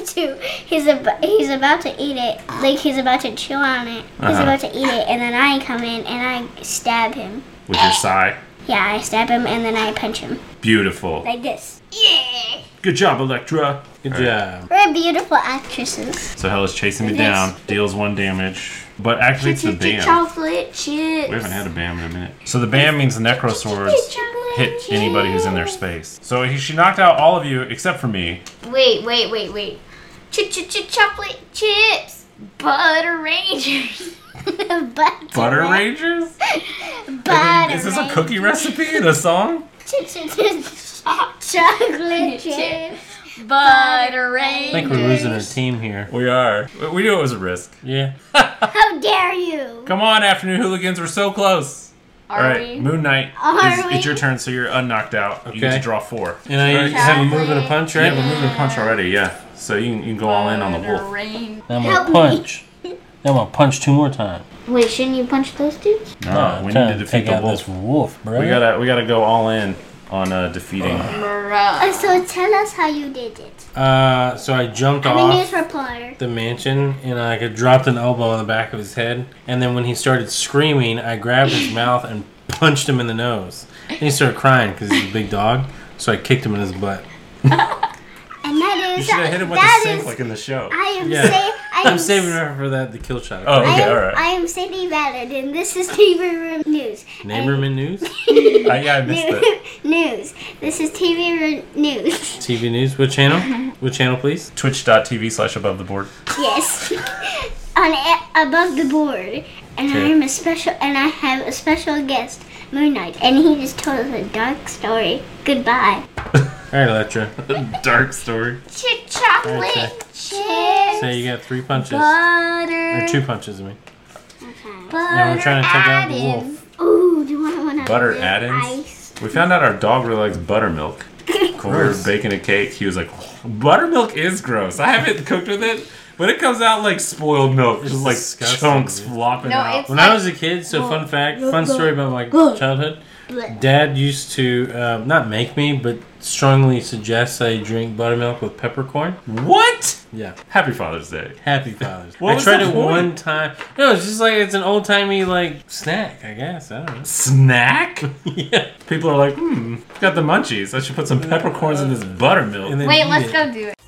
to eat it, like he's about to chew on it. He's Uh-huh. about to eat it, and then I come in and I stab him. With your sigh. Yeah, I stab him and then I punch him Beautiful. like this. Yeah, Good job, Electra. Good All right. job. we're beautiful actresses. So Hella's chasing me down, deals 1 damage. But actually, it's the BAM. chocolate chips. We haven't had a BAM in a minute. So the BAM means the Necro Swords hit anybody who's in their space. So she knocked out all of you except for me. Wait. Chocolate chips. Butter Rangers. Butter Rangers? Butter Is this a cookie recipe in a song? Chocolate chip. Butter I Rangers. think we're losing our team here. We are. We knew it was a risk. Yeah. How dare you? Come on, Afternoon Hooligans, we're so close. Are All right, we? Moon Knight, Are we? it's your turn, so you're unknocked out. You get Okay. to draw 4. And I All right. have a move and a punch, You right? have a move and punch already, yeah. So you can go all in on the Butter wolf. Rain- Now I'm Help gonna me. punch. Now I'm gonna punch 2 more times. Wait, shouldn't you punch those dudes? No, we need Trying to defeat take the out wolf. this wolf, bro. We gotta go all in on defeating. Bruh. So tell us how you did it. So I jumped I'm a off news reporter. the mansion and I dropped an elbow on the back of his head. And then when he started screaming, I grabbed his mouth and punched him in the nose. And he started crying because he's a big dog. So I kicked him in his butt. And that You is should have hit him with that a sink is- like in the show. I am Yeah. I'm saving I her for that, the kill shot. Oh, okay, am, alright. I am Cindy Ballard, and this is TV Room News. Neighborman News? Yeah, I missed it. News. This is TV Room News. TV News? What channel? What channel, please? Twitch.tv/above the board. Yes. Above the board, and I Okay. am a special, and I have a special guest, Moon Knight, and he just told us a dark story. Goodbye. All right, Electra. Dark story. Chocolate Okay. chips. Say you got 3 punches. Butter. Or 2 punches, I mean. Butter Now we're trying to take out the add-ins. wolf. Ooh, do you want one of Butter the add-ins? ice? We found out our dog really likes buttermilk. When we were Gross. baking a cake, he was like, buttermilk is gross. I haven't cooked with it, but it comes out like spoiled milk. It's Just like disgusting, chunks dude. flopping No, out. it's When I was a kid, so fun fact, fun story about my childhood. Dad used to not make me, but strongly suggest I drink buttermilk with peppercorn. What? Yeah, Happy Father's Day. happy fathers. What I was tried the it point? one time. No, it's just like it's an old timey like snack, I guess. I don't Snack? know. Yeah. People are like, got the munchies. I should put some peppercorns in this buttermilk. And then Wait, eat let's it. go do it.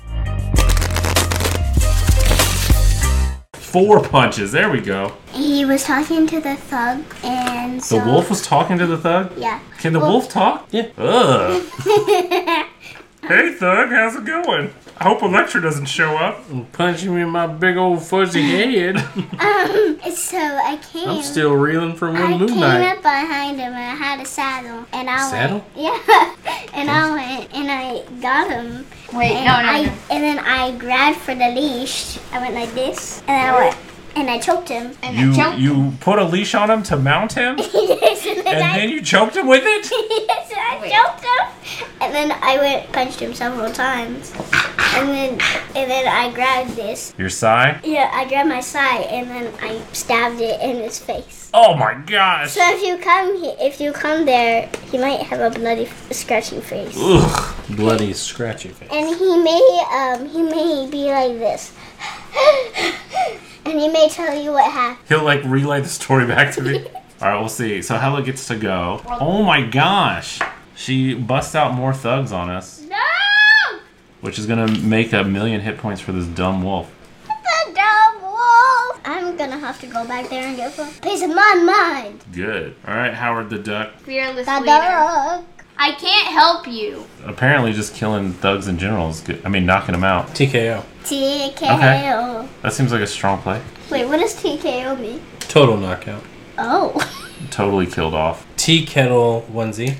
4 punches. There we go. He was talking to the thug, and The so wolf was talking to the thug? yeah. Can the wolf talk? Yeah. Ugh. Hey, thug, how's it going? I hope Electra doesn't show up. And punching me in my big old fuzzy head. So I came. I'm still reeling from I one moon came night. up behind him and I had a saddle, and I Saddle? went. Yeah, and I went and I got him. Wait, And no. And then I grabbed for the leash. I went like this, and then I went and I choked him. And I choked him. You put a leash on him to mount him, Yes, and then you choked him with it. yes, and I choked him. And then I punched him several times. And then I grabbed this. Your sigh. Yeah, I grabbed my side and then I stabbed it in his face. Oh my gosh. So if you come there, he might have a bloody, scratchy face. Ugh. Bloody, scratchy face. And he may be like this. And he may tell you what happened. He'll like relay the story back to me. All right, we'll see. So Hella gets to go. Oh my gosh. She busts out more thugs on us, No! which is gonna make 1,000,000 hit points for this dumb wolf. The dumb wolf! I'm gonna have to go back there and get a piece of my mind. Good. All right, Howard the Duck. Fearless The leader. dog. I can't help you. Apparently, just killing thugs in general is good. I mean, knocking them out. TKO. TKO. That seems like a strong play. Wait, what does TKO mean? Total knockout. Oh. Totally killed off. Tea kettle onesie.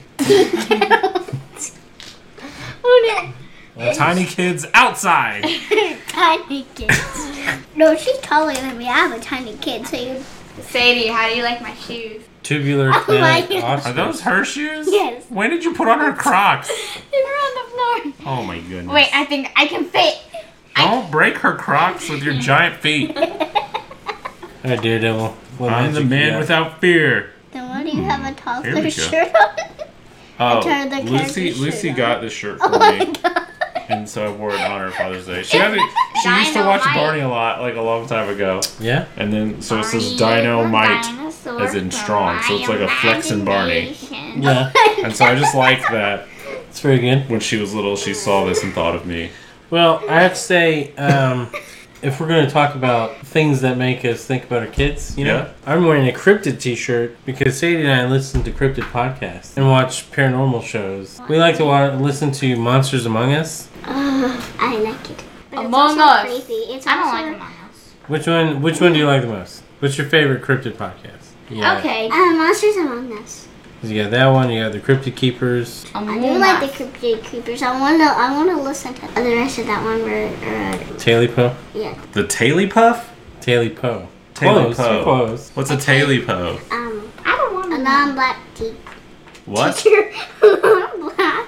Oh Tiny kids outside. no. Tiny kids. No, she's taller than me. I have a tiny kid, so you. Sadie, how do you like my shoes? Tubular Oh my planet God. Are Oscar. those her shoes? Yes. When did you put on her Crocs? They're on the floor. Oh my goodness. Wait, I think I can fit. Don't break her Crocs with your giant feet. Alright, Daredevil. What I'm the magic you man got? without fear. Then why do you have a Here we toddler go. shirt on? Oh, turned the Lucy character's shirt on. got this shirt for Oh my me, god. and so I wore it on her Father's Day. She used to watch Dynamite. Barney a lot, like a long time ago, Yeah? and then so it says Barney is a Dynamite, dinosaur as in from strong, so it's like a my flexin' Barney. imagination. Yeah. And so I just liked that It's very good. when she was little, she saw this and thought of me. Well, I have to say, if we're going to talk about things that make us think about our kids, you know, Yeah. I'm wearing a Cryptid t-shirt because Sadie and I listen to Cryptid podcasts and watch paranormal shows. We like to listen to Monsters Among Us. I like it. But it's Among also Us. creepy. It's I don't also- like Among Us. Which one do you like the most? What's your favorite Cryptid podcast? Yeah. Okay. Monsters Among Us. You got that one. You got the Cryptid Keepers. I Among do like Us. the Cryptid Creepers. I wanna listen to the rest of that one where Taily Po. yeah. The Taily Puff? Taily Po. Taily Close. Po. You're close. What's a Taily Po? I don't want A to. non-black What? teacher, black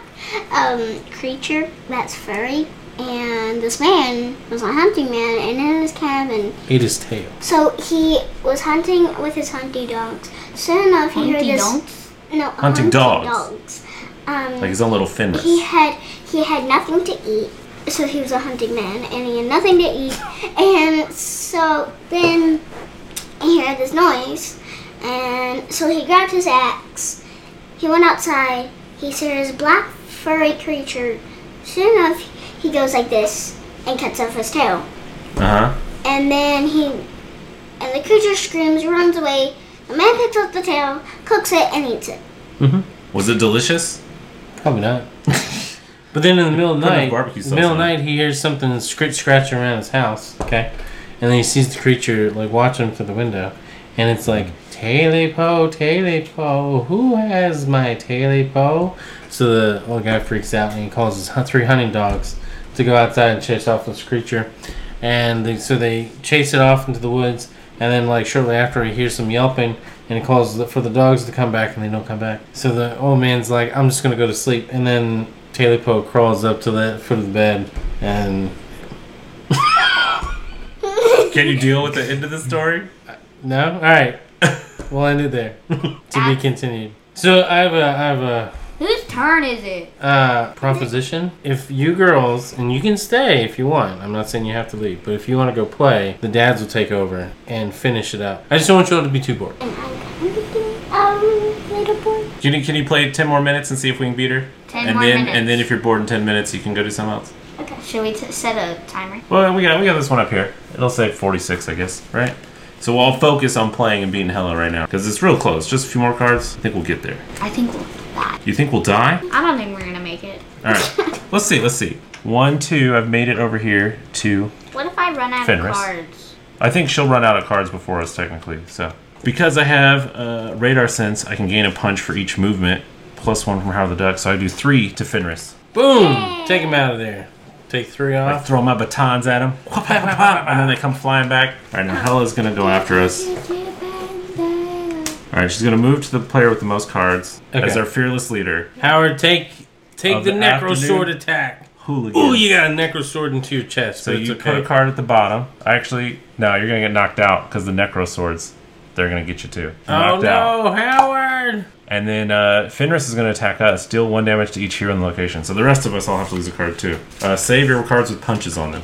creature that's furry, and this man was a hunting man, and in his cabin. Ate his tail. So he was hunting with his hunting dogs. Soon enough, he heard Hunty this. don'ts? No, Hunting dogs. dogs. Like his own little Fenris. He had nothing to eat, so he was a hunting man, and he had nothing to eat, and so then he heard this noise, and so he grabbed his axe. He went outside. He saw this black furry creature. Soon enough, he goes like this and cuts off his tail, Uh-huh. and then the creature screams, runs away. The man picks up the tail, cooks it, and eats it. Mm-hmm. Was it delicious? Probably not. But then in the middle of the Put enough night, barbecue in the middle of the sauce on it. night, he hears something scratching around his house. Okay, and then he sees the creature like watching him through the window, and it's like Taily Po, who has my Taily Po? So the old guy freaks out and he calls his 3 hunting dogs to go outside and chase off this creature, and so they chase it off into the woods. And then, like, shortly after, he hears some yelping, and he calls for the dogs to come back, and they don't come back. So the old man's like, I'm just going to go to sleep. And then Taily Po crawls up to the foot of the bed, and... Can you deal with the end of the story? No? All right. We'll end it there. To be continued. So I have a Whose turn is it? proposition. If you girls, and you can stay if you want, I'm not saying you have to leave, but if you want to go play, the dads will take over and finish it up. I just don't want you all to be too bored. And little boy. Can you play 10 more minutes and see if we can beat her? 10 and more then minutes. and then if you're bored in 10 minutes, you can go do something else. Okay. Should we set a timer? Well, we got this one up here. It'll say 46, I guess, right? So I'll focus on playing and beating Hella right now because it's real close. Just a few more cards. I think we'll get there. I think we'll die. You think we'll die? I don't think we're gonna make it. All right. Let's see. 1, 2. I've made it over here. 2. What if I run out Fenris. of cards? I think she'll run out of cards before us, technically. So because I have radar sense, I can gain a punch for each movement, +1 from Howard the Duck. So I do 3 to Fenris. Boom! Take him out of there. Take 3 I off. throw my batons at them, and then they come flying back. All right, now Hella's gonna go after us. All right, she's gonna move to the player with the most cards Okay. as our fearless leader. Howard, take Of the the necro afternoon. sword attack. Hooligan. Ooh, you got a necro sword into your chest. So but it's you okay. put a card at the bottom. Actually, no, you're gonna get knocked out because the necro swords, they're gonna get you too. Oh Knocked out. no, Howard! And then Fenris is going to attack us, deal 1 damage to each hero in the location. So the rest of us all have to lose a card too. Save your cards with punches on them.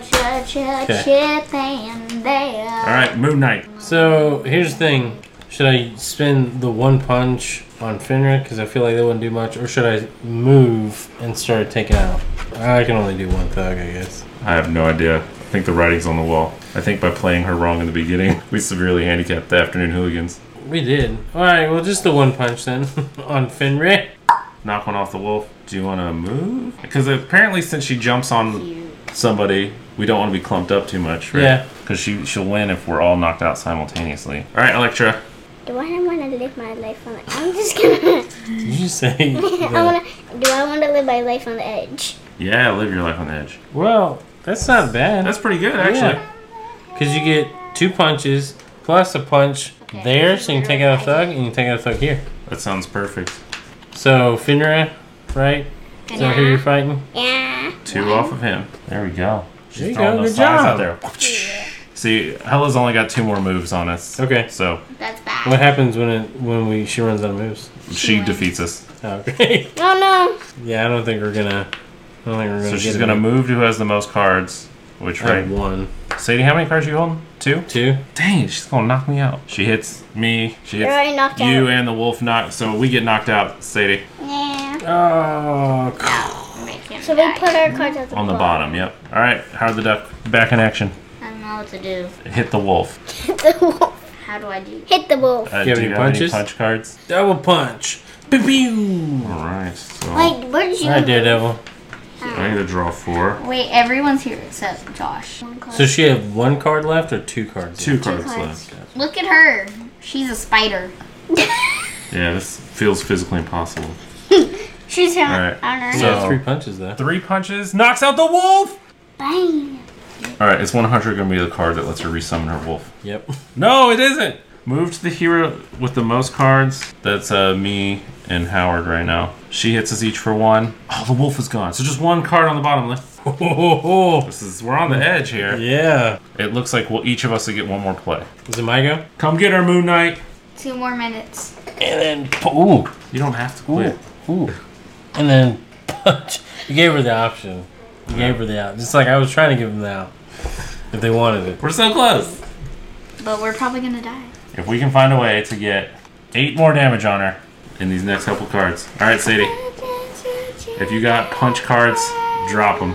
Chip and Dale. Alright, Moon Knight. So here's the thing: should I spend the 1 punch on Fenrir because I feel like that wouldn't do much, or should I move and start taking out? I can only do 1 thug, I guess. I have no idea. I think the writing's on the wall. I think by playing her wrong in the beginning, we severely handicapped the afternoon hooligans. We did. All right, well, just the 1 punch then on Fenrir. Knock one off the wolf. Do you want to move? Because apparently since she jumps on somebody, we don't want to be clumped up too much, right? Yeah. Because she'll win if we're all knocked out simultaneously. Alright, Electra. Do I want to live my life on the I'm just gonna. Did you say? Do I want to live my life on the edge? Yeah, live your life on the edge. Well, that's not bad. That's pretty good, actually. Because you get 2 punches plus a punch there, so you can take out a thug, and you can take out a thug here. That sounds perfect. So Fenrir, right? Is that who you're fighting? Yeah. 2 off of him. There we go. There you Throwing go. those Good signs job. out there. See, Hella's only got 2 more moves on us. Okay. So That's bad. What happens when she runs out of moves? she defeats us. Oh, okay. Oh no. Yeah, I don't think we're gonna. So she's gonna move to who has the most cards. Which I right? have 1, Sadie, how many cards are you holding? 2? 2. Dang, she's gonna knock me out. She hits me. She You're already hits knocked you out. and the wolf knock. So we get knocked out, Sadie. Yeah. Oh. Make him So we die. put our cards at the On the bottom, yep. Alright, Howard the Duck, back in action. I don't know what to do. Hit the wolf. Hit the wolf. How do I do? Hit the wolf. Do you have any punches? punch cards? Double punch. Pew pew. Alright, so Wait, where did you? All right, Daredevil. I need to draw 4. Wait, everyone's here except Josh. So she have 1 card left or 2 cards? 2 left? cards cards. left. Look at her. She's a spider. Yeah, this feels physically impossible. She's on Alright, her. She so- has 3 punches though. 3 punches, knocks out the wolf! Bang. Alright, is 100 gonna be the card that lets her resummon her wolf? Yep. No, it isn't! Move to the hero with the most cards. That's me and Howard right now. She hits us each for 1. Oh, the wolf is gone. So just 1 card on the bottom left. We're on the edge here. Yeah. It looks like each of us will get 1 more play. Is it my go? Come get her, Moon Knight. 2 more minutes. And then ooh, You don't have to quit. ooh, and then punch. You gave her the option. You gave her the out. Just like I was trying to give them the out if they wanted it. We're so close. But we're probably gonna die. If we can find a way to get 8 more damage on her in these next couple cards. Alright, Sadie. If you got punch cards, drop them.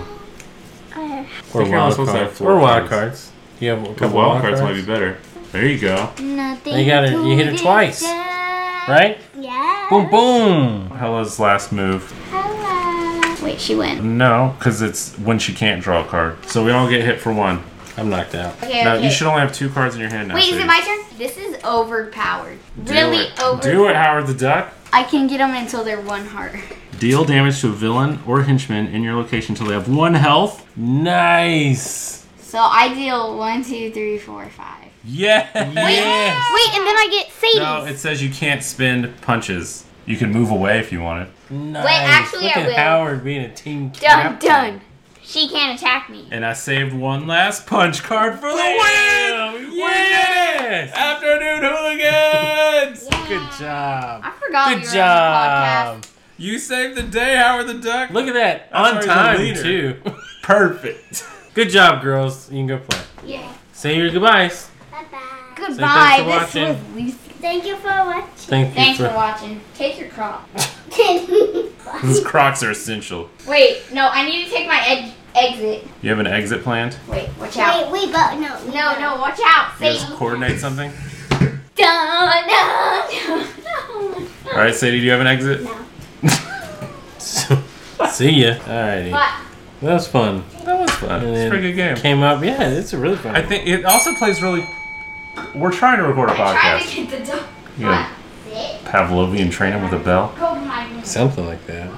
Or you're only wild supposed to have cards. 4 Or wild cards. cards. You have a The couple wild cards might be better. There you go. Nothing. You got it. You hit it twice, right? Yeah. Boom, boom. Hella's last move. Hello. Wait, she win. No, because it's when she can't draw a card. So we all get hit for 1. I'm knocked out. Okay, Now, okay. you should only have 2 cards in your hand now. Wait, is Sadie. it my turn? This is overpowered. Really overpowered. Do it, Howard the Duck. I can get them until they're 1 heart. Deal damage to a villain or henchman in your location until they have 1 health. Nice. So I deal 1, 2, 3, 4, 5. Yeah. Yes. Wait, and then I get Sadie's. No, it says you can't spend punches. You can move away if you wanted. Nice. actually, Look I at will. Howard being a team Done, captain. done. She can't attack me. And I saved 1 last punch card for the win! Damn, yes. Afternoon hooligans! Good job. I forgot Good we were job. on the podcast. You saved the day, Howard the Duck. Look at that. That's On why he's the time, leader. too. Perfect. Good job, girls. You can go play. Yeah. Say your goodbyes. Bye-bye. Goodbye. for This watching. was Lucy. Thank you for watching. Thank you Thanks for. for watching. Take your crop. These Crocs are essential. Wait, no, I need to take my exit. You have an exit planned? Wait, watch out. Wait, we both no. we No, both. no, watch out. You guys Sadie. coordinate something? Dun, dun, dun. Alright, Sadie, do you have an exit? No. See ya. Alrighty. What? That was fun. That was fun. And It's a then pretty good game. Came up. Yeah, it's a really fun. I think it also plays really... We're trying to record a I'm trying podcast. to get the dog. Yeah. What? Sit. Pavlovian training with a bell. Go behind me. Something like that.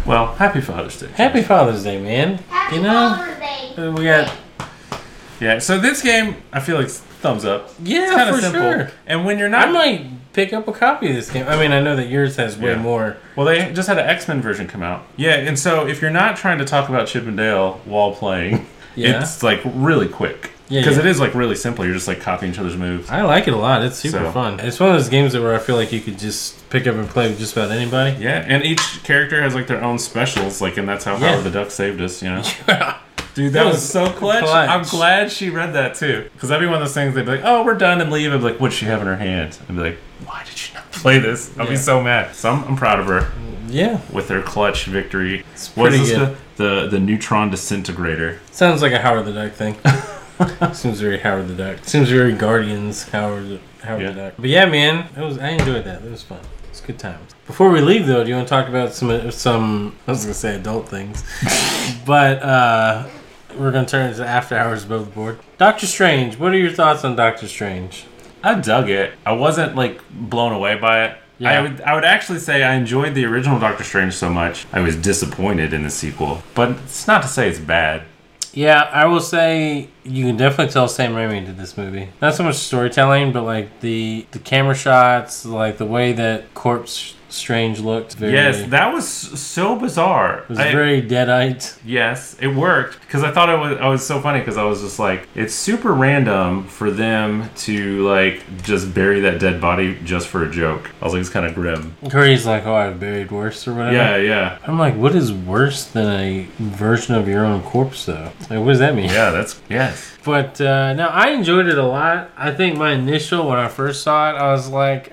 Well, happy Father's Day. Happy Father's Day, man. Happy You know, Father's Day. we got Yeah, so this game, I feel like thumbs up. Yeah, It's kinda for simple. sure. And when you're I not... might pick up a copy of this game. I mean, I know that yours has way Yeah. more. Well, they just had an X-Men version come out. Yeah, and so if you're not trying to talk about Chip and Dale while playing, Yeah. it's like really quick. Yeah, Because yeah. it is like really simple. You're just like copying each other's moves. I like it a lot. It's super So- fun. It's one of those games where I feel like you could just pick up and play with just about anybody. Yeah, and each character has like their own specials, like, and that's how Yeah. Howard the Duck saved us, you know? Dude, that That was was so clutch. clutch. I'm glad she read that too. Because that'd be one of those things they'd be like, oh, we're done, and leave. I'd be like, what'd she have in her hand? I'd be like, why did she not play this? I'd be Yeah. so mad. So I'm proud of her Yeah, with her clutch victory. it's What pretty is good. this, the neutron disintegrator? Sounds like a Howard the Duck thing. Seems very Howard the Duck. Seems very Guardians Howard Yeah. the Duck. But yeah, man, I enjoyed that. It was fun. It's good times. Before we leave, though, do you want to talk about some I was gonna say adult things, but we're gonna turn into After Hours above the board. Doctor Strange. What are your thoughts on Doctor Strange? I dug it. I wasn't like blown away by it. Yeah. I would actually say I enjoyed the original Doctor Strange so much. I was disappointed in the sequel. But it's not to say it's bad. Yeah, I will say you can definitely tell Sam Raimi did this movie. Not so much storytelling, but like the camera shots, like the way that Corpse Strange looked. Very, Yes, that was so bizarre. it was very deadite. Yes, it worked because I thought I was so funny because I was just like, it's super random for them to like just bury that dead body just for a joke. I was like, it's kind of grim. Cody's like, oh, I've buried worse or whatever. Yeah, yeah, I'm like, what is worse than a version of your own corpse, though? Like, what does that mean? yeah. That's yes. But no, I enjoyed it a lot. I think my initial, when I first saw it, I was like,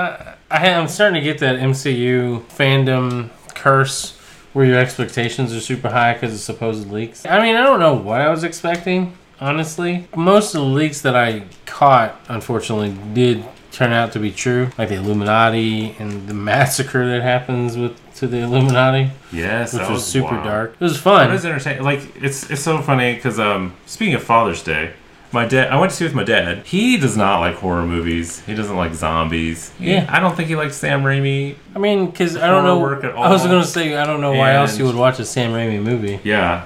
I'm starting to get that MCU fandom curse where your expectations are super high because of supposed leaks. I mean, I don't know what I was expecting, honestly. Most of the leaks that I caught, unfortunately, did turn out to be true. Like the Illuminati and the massacre that happens to the Illuminati, Yes, which that was super wild. dark. It was fun. It was entertaining. Like it's so funny because speaking of Father's Day, my dad. I went to see with my dad. He does not like horror movies. He doesn't like zombies. Yeah. I don't think he likes Sam Raimi. I mean, because I don't know. Work at I was all. going to say, I don't know why else And- you would watch a Sam Raimi movie. Yeah,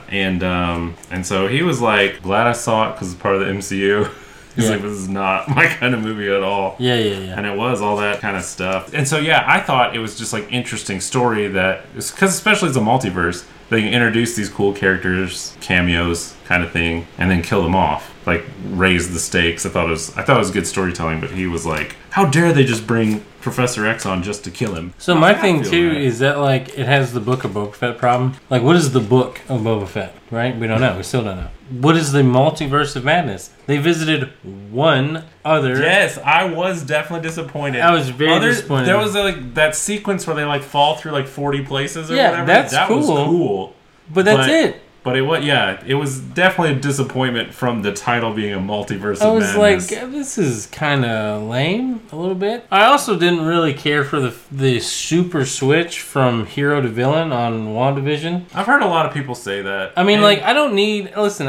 and so he was like, glad I saw it because it's part of the MCU. He's Yeah. like, this is not my kind of movie at all. Yeah, yeah, yeah. And it was all that kind of stuff. And so, yeah, I thought it was just like interesting story that, because especially as a multiverse, they can introduce these cool characters, cameos kind of thing, and then kill them off. Like, raise the stakes. I thought it was good storytelling, but he was like, how dare they just bring Professor X on just to kill him? So my I thing feel too that. is that like it has the Book of Boba Fett problem. Like, what is the Book of Boba Fett? Right? We don't know. We still don't know. What is the Multiverse of Madness? They visited one other. Yes, I was definitely disappointed. I was very disappointed. There was like that sequence where they like fall through like 40 places or Yeah, whatever. that's that was cool. cool. But that's But- it. But it was definitely a disappointment from the title being a multiverse I of was like, madness. this is kind of lame a little bit. I also didn't really care for the super switch from hero to villain on WandaVision. I've heard a lot of people say that. I mean, And- like, I don't need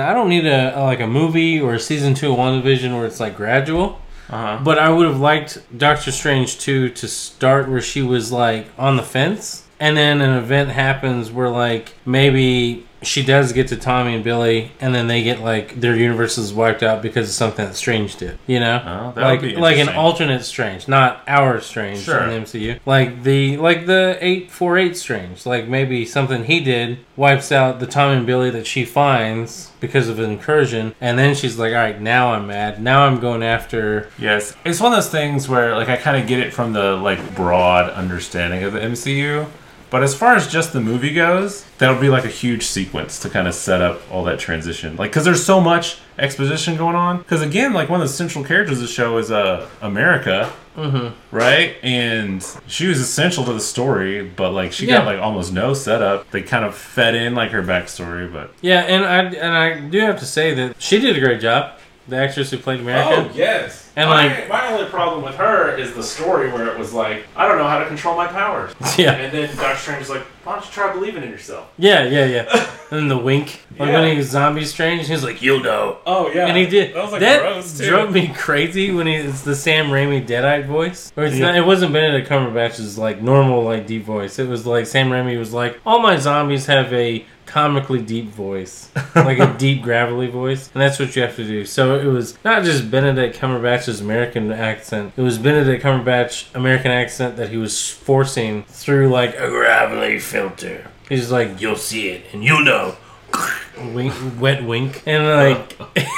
a movie or a season 2 of WandaVision where it's like gradual. Uh-huh. But I would have liked Doctor Strange 2 to start where she was like on the fence, and then an event happens where like maybe she does get to Tommy and Billy, and then they get like their universes wiped out because of something that Strange did. You know, Oh, that would be like an interesting. alternate Strange, not our Strange Sure. in the MCU. Like the 848 Strange, like maybe something he did wipes out the Tommy and Billy that she finds because of an incursion, and then she's like, all right, now I'm mad. Now I'm going after. Yes, it's one of those things where like I kind of get it from the like broad understanding of the MCU, but as far as just the movie goes, that would be like a huge sequence to kind of set up all that transition. Like, because there's so much exposition going on. Because again, like one of the central characters of the show is America, right? And she was essential to the story, but like she got Yeah. like almost no setup. They kind of fed in like her backstory, but Yeah, and I do have to say that she did a great job. the actress who played America. Oh, yes. And my only problem with her is the story where it was like, I don't know how to control my powers. Yeah. And then Doctor Strange was like, why don't you try believing in yourself? Yeah. And then the wink. Like when he was Zombie Strange, he was like, you'll know. Oh, yeah. And he did. That was like that gross, too. drove me crazy when it's the Sam Raimi Deadite voice. Or it's not. It wasn't Benedict Cumberbatch's like normal like deep voice. It was like Sam Raimi was like, all my zombies have a comically deep voice, like a deep gravelly voice, and that's what you have to do. So it was not just Benedict Cumberbatch's American accent, it was Benedict Cumberbatch American accent that he was forcing through like a gravelly filter. He's like, you'll see it and you'll know. Wink, wet wink. And like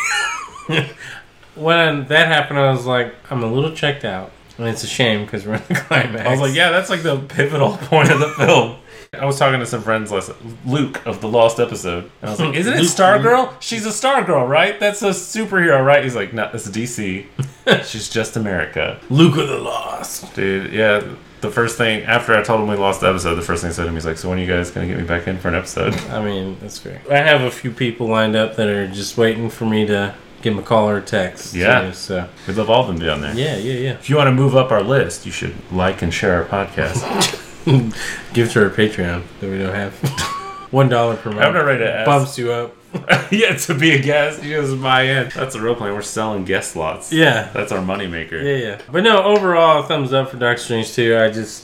when that happened, I was like, I'm a little checked out, and it's a shame because we're in the climax. I was like, yeah, that's like the pivotal point of the film. I was talking to some friends, Luke of the Lost episode, and I was like, isn't it Stargirl? She's a Stargirl, right? That's a superhero, right? He's like, no, it's DC. She's just America. Luke of the Lost. Dude, yeah. The first thing, after I told him we lost the episode, the first thing he said to me is like, so when are you guys going to get me back in for an episode? I mean, that's fair. I have a few people lined up that are just waiting for me to give them a call or a text. Yeah. Too, so. We'd love all of them down there. Yeah. If you want to move up our list, you should like and share our podcast. Give it to our Patreon that we don't have. $1 per month. I'm not ready to ask. Bumps you up. Yeah, to be a guest, you just buy in. That's a real plan. We're selling guest slots. Yeah. That's our moneymaker. Yeah. But no, overall, thumbs up for Doctor Strange 2.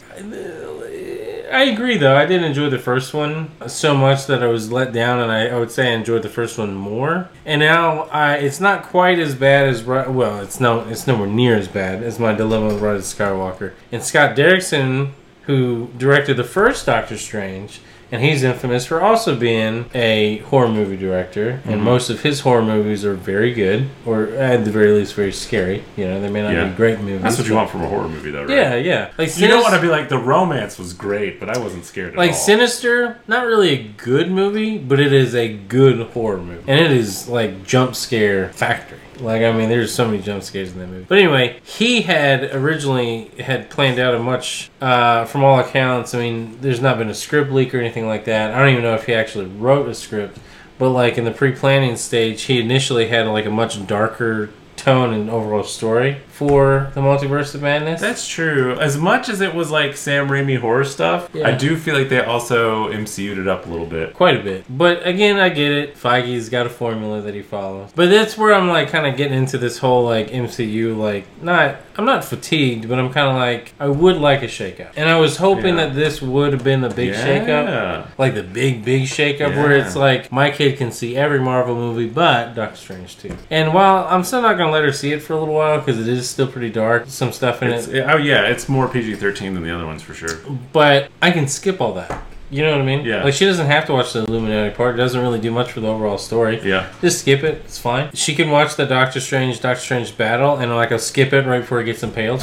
I agree, though. I did enjoy the first one so much that I was let down, and I would say I enjoyed the first one more. And now it's not quite as bad as... Well, it's nowhere near as bad as my Dilemma with Rise of Skywalker. And Scott Derrickson, who directed the first Doctor Strange, and he's infamous for also being a horror movie director, and most of his horror movies are very good, or at the very least very scary. You know, they may not be great movies. That's what you want from a horror movie, though, right? Yeah. Like you don't want to be like, the romance was great, but I wasn't scared at all. Like Sinister, not really a good movie, but it is a good horror movie. And it is like jump scare factory. Like, I mean, there's so many jump scares in that movie. But anyway, he had originally planned out a much, from all accounts, I mean, there's not been a script leak or anything like that. I don't even know if he actually wrote a script. But, like, in the pre-planning stage, he initially had, like, a much darker tone and overall story for the Multiverse of Madness. That's true. As much as it was like Sam Raimi horror stuff, I do feel like they also MCU'd it up a little bit. Quite a bit. But again, I get it. Feige's got a formula that he follows. But that's where I'm like kind of getting into this whole like MCU, like I'm not fatigued, but I'm kind of like, I would like a shakeup. And I was hoping that this would have been the big shakeup. Like the big shakeup where it's like, my kid can see every Marvel movie but Doctor Strange 2. And while I'm still not going to let her see it for a little while because it is still pretty dark, some stuff in it. Oh yeah, it's more PG-13 than the other ones for sure. But I can skip all that. You know what I mean? Yeah. Like, she doesn't have to watch the Illuminati part. It doesn't really do much for the overall story. Yeah. Just skip it. It's fine. She can watch the Doctor Strange battle, and, like, I'll skip it right before he gets impaled.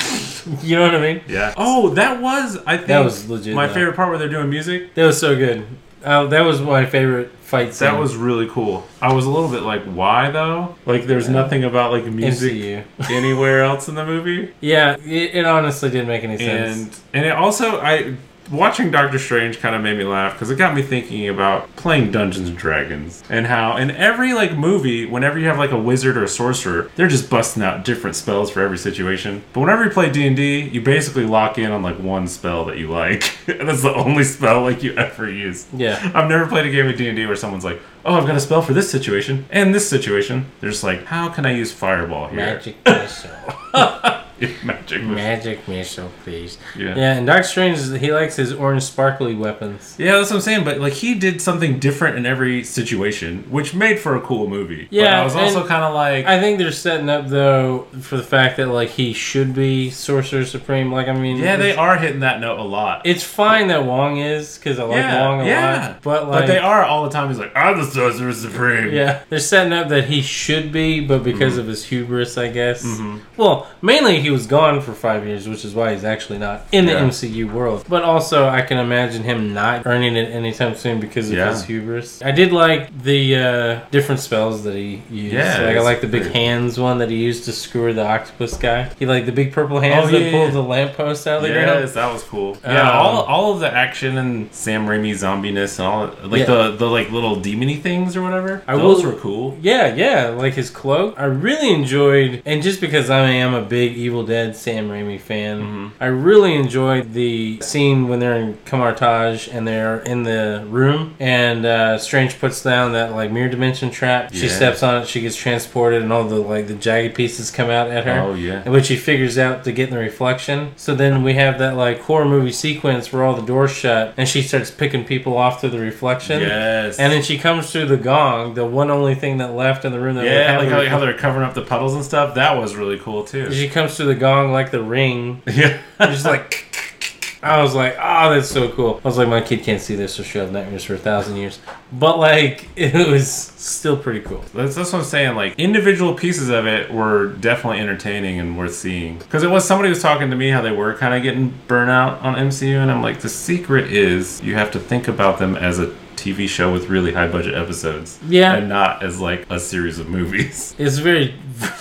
You know what I mean? Yeah. Oh, that was, I think, that was legit. My favorite part where they're doing music. That was so good. That was my favorite fight scene. That was really cool. I was a little bit like, why, though? Like, there's nothing about, like, music MCU. anywhere else in the movie. Yeah, it honestly didn't make any sense. And it also, watching Doctor Strange kind of made me laugh because it got me thinking about playing Dungeons and Dragons and how in every like movie, whenever you have like a wizard or a sorcerer, they're just busting out different spells for every situation. But whenever you play D&D, you basically lock in on like one spell that you like, and that's the only spell like you ever use. Yeah, I've never played a game of D&D where someone's like, oh, I've got a spell for this situation and this situation. They're just like, how can I use Fireball here? Magic missile. Magic missile, please. Yeah, and Doctor Strange, he likes his orange sparkly weapons. Yeah, that's what I'm saying. But like, he did something different in every situation, which made for a cool movie. Yeah, but I was also kind of like, I think they're setting up though for the fact that like he should be Sorcerer Supreme. Like, I mean, yeah, they are hitting that note a lot. It's fine that Wong is because I like Wong a lot. But they are all the time. He's like, I'm the Sorcerer Supreme. Yeah, they're setting up that he should be, but because of his hubris, I guess. Well, mainly he he was gone for 5 years, which is why he's actually not in the MCU world. But also, I can imagine him not earning it anytime soon because of his hubris. I did like the different spells that he used. Yeah, like I like the big hands one that he used to skewer the octopus guy. He liked the big purple hands that pulled the lamppost out of the ground. Yes, that was cool. Yeah, all of the action and Sam Raimi zombiness and all like the like little demony things or whatever. Those were cool. Yeah, like his cloak. I really enjoyed, and just because I am a big Evil Dead Sam Raimi fan, I really enjoyed the scene when they're in Camartage and they're in the room and Strange puts down that like mirror dimension trap. She steps on it, she gets transported, and all the like the jagged pieces come out at her. Oh yeah. Which she figures out to get in the reflection. So then we have that like horror movie sequence where all the doors shut and she starts picking people off through the reflection. Yes. And then she comes through the gong, the one only thing that left in the room that like how they're covering up the puddles and stuff. That was really cool too. She comes through the gong like the Ring. Yeah. Just like I was like, oh, that's so cool. I was like, my kid can't see this, so she'll have nightmares for 1,000 years. But like, it was still pretty cool. That's what I'm saying. Like, individual pieces of it were definitely entertaining and worth seeing. Because it was somebody was talking to me how they were kind of getting burnout on MCU, and I'm like, the secret is you have to think about them as a TV show with really high budget episodes. Yeah. And not as like a series of movies. It's very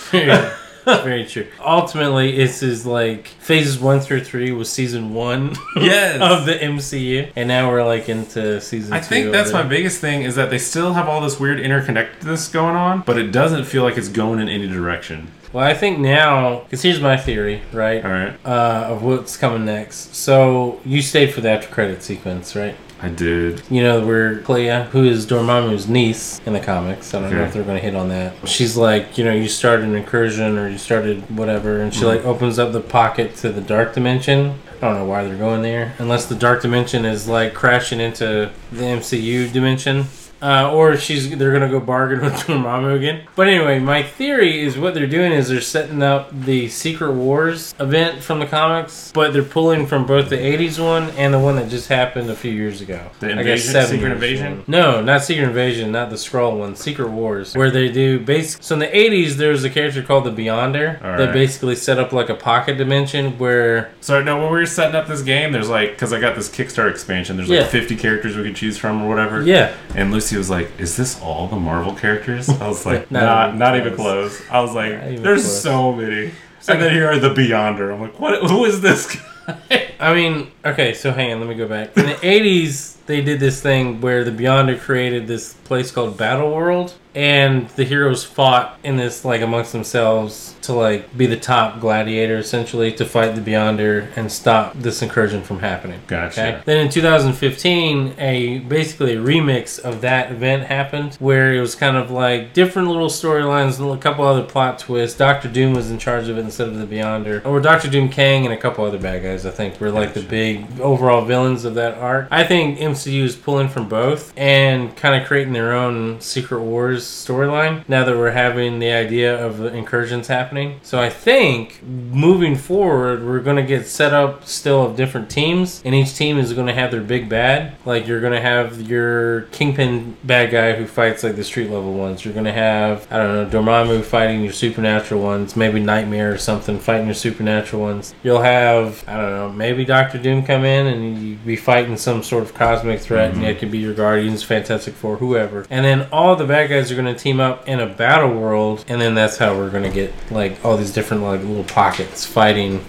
very true. Ultimately, it's is like phases 1 through 3 was season 1 of the MCU, and now we're like into season 2. I think that's my biggest thing is that they still have all this weird interconnectedness going on, but it doesn't feel like it's going in any direction. Well, I think now, because here's my theory, right? All right. Of what's coming next. So you stayed for the after credit sequence, right? I did. You know, where Clea, who is Dormammu's niece in the comics, I don't know if they're going to hit on that. She's like, you know, you started an incursion or you started whatever, and she like opens up the pocket to the dark dimension. I don't know why they're going there, unless the dark dimension is like crashing into the MCU dimension. Or they're gonna go bargain with Dormammu again. But anyway, my theory is what they're doing is they're setting up the Secret Wars event from the comics, but they're pulling from both the 80s one and the one that just happened a few years ago. The Invasion? Secret Invasion? No, not Secret Invasion, not the Skrull one. Secret Wars, where they do so in the 80s there was a character called the Beyonder that basically set up like a pocket dimension where. So no, when we were setting up this game, there's like, because I got this Kickstarter expansion, there's like 50 characters we could choose from or whatever. Yeah. And Lucy was like, is this all the Marvel characters? I was like, not even close. I was like, there's so many. And then here are the Beyonder. I'm like, who is this guy? I mean, okay, so hang on, let me go back. In the 80s, they did this thing where the Beyonder created this place called Battle World, and the heroes fought in this, like, amongst themselves to, like, be the top gladiator, essentially, to fight the Beyonder and stop this incursion from happening. Gotcha. Okay? Then in 2015, basically a remix of that event happened, where it was kind of like different little storylines and a couple other plot twists. Doctor Doom was in charge of it instead of the Beyonder. Or Doctor Doom, Kang, and a couple other bad guys, I think, were, like, the big overall villains of that arc. I think MCU is pulling from both and kind of creating their own Secret Wars storyline now that we're having the idea of the incursions happening. So I think moving forward, we're going to get set up still of different teams, and each team is going to have their big bad. Like, you're going to have your Kingpin bad guy who fights like the street level ones. You're going to have, I don't know, Dormammu fighting your supernatural ones, maybe Nightmare or something fighting your supernatural ones. You'll have, I don't know, maybe Doctor Doom come in and you be fighting some sort of cosmic threat, and it could be your Guardians, Fantastic Four, whoever. And then all the bad guys are going to team up in a battle world, and then that's how we're going to get like all these different like little pockets fighting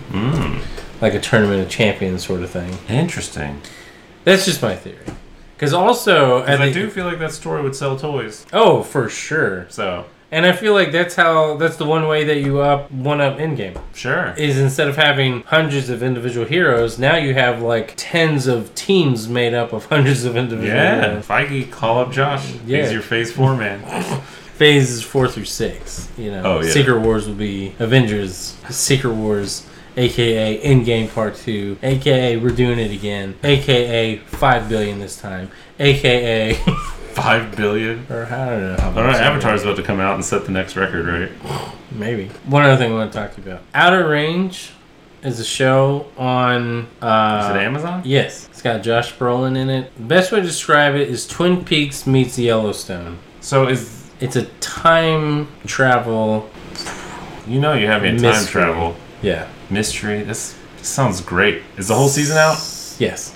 like a tournament of champions sort of thing. Interesting. That's just my theory. Because also, I do feel like that story would sell toys. Oh, for sure. So. And I feel like that's the one way that you one up Endgame. Sure. Is instead of having hundreds of individual heroes, now you have like tens of teams made up of hundreds of individual heroes. Feige, call up Josh. He's your Phase 4 man. Phases 4 through 6. You know, Secret Wars will be Avengers, Secret Wars, aka Endgame Part 2, aka we're doing it again, aka 5 billion this time, aka 5 billion? Or I don't know how much. I don't know, Avatar's about to come out and set the next record, right? Maybe. One other thing I want to talk to you about. Outer Range is a show on... is it Amazon? Yes. It's got Josh Brolin in it. The best way to describe it is Twin Peaks meets Yellowstone. So it's a time travel... You know you have me in time travel. Yeah. mystery. This sounds great. Is the whole season out? Yes.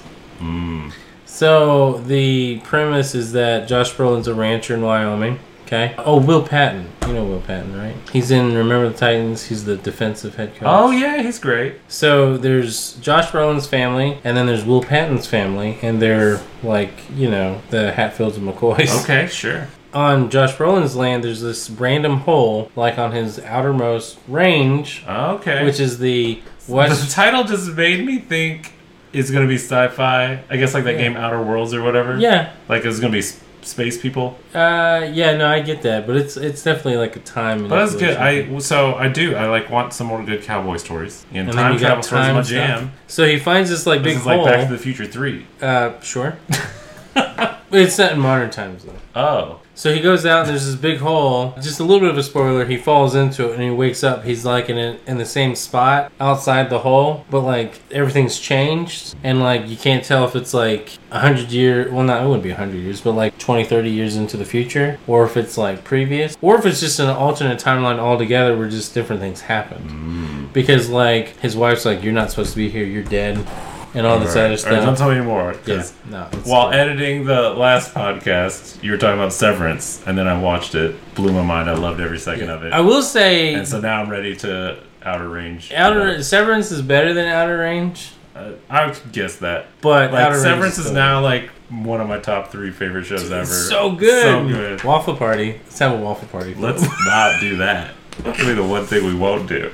So the premise is that Josh Brolin's a rancher in Wyoming. Okay. Oh, Will Patton. You know Will Patton, right? He's in Remember the Titans. He's the defensive head coach. Oh yeah, he's great. So there's Josh Brolin's family, and then there's Will Patton's family, and they're like, you know, the Hatfields and McCoys. Okay, sure. On Josh Brolin's land, there's this random hole, like on his outermost range, Okay. which is the The west. title just made me think it's gonna be sci-fi. I guess like that game Outer Worlds or whatever. Yeah. Like it's gonna be space people. Yeah, no, I get that, but it's definitely like a time. But that's good. I like want some more good cowboy stories. And then time you got travel stories is my time jam. stuff. So he finds this like This big is like hole. Back to the Future 3. Sure. It's set in modern times though. Oh. So he goes out and there's this big hole. Just a little bit of a spoiler. He falls into it and he wakes up. He's like in the same spot outside the hole, but like everything's changed and like you can't tell if it's like 100 years. Well, not it wouldn't be 100 years, but like 20, 30 years into the future, or if it's like previous, or if it's just an alternate timeline altogether where just different things happened. Because like his wife's like, you're not supposed to be here. You're dead. And all this other All right, don't stuff. tell me more. Yeah, 'Cause no. while editing the last podcast, you were talking about Severance, and then I watched it. Blew my mind. I loved every second of it. I will say, And so now I'm ready to Outer Range. Severance is better than Outer Range, I would guess that. but Like Outer Severance Range is now like one of my top 3 favorite shows ever. so good. So good. Waffle party. Let's have a waffle party. Let's not do that. That'll be the one thing we won't do.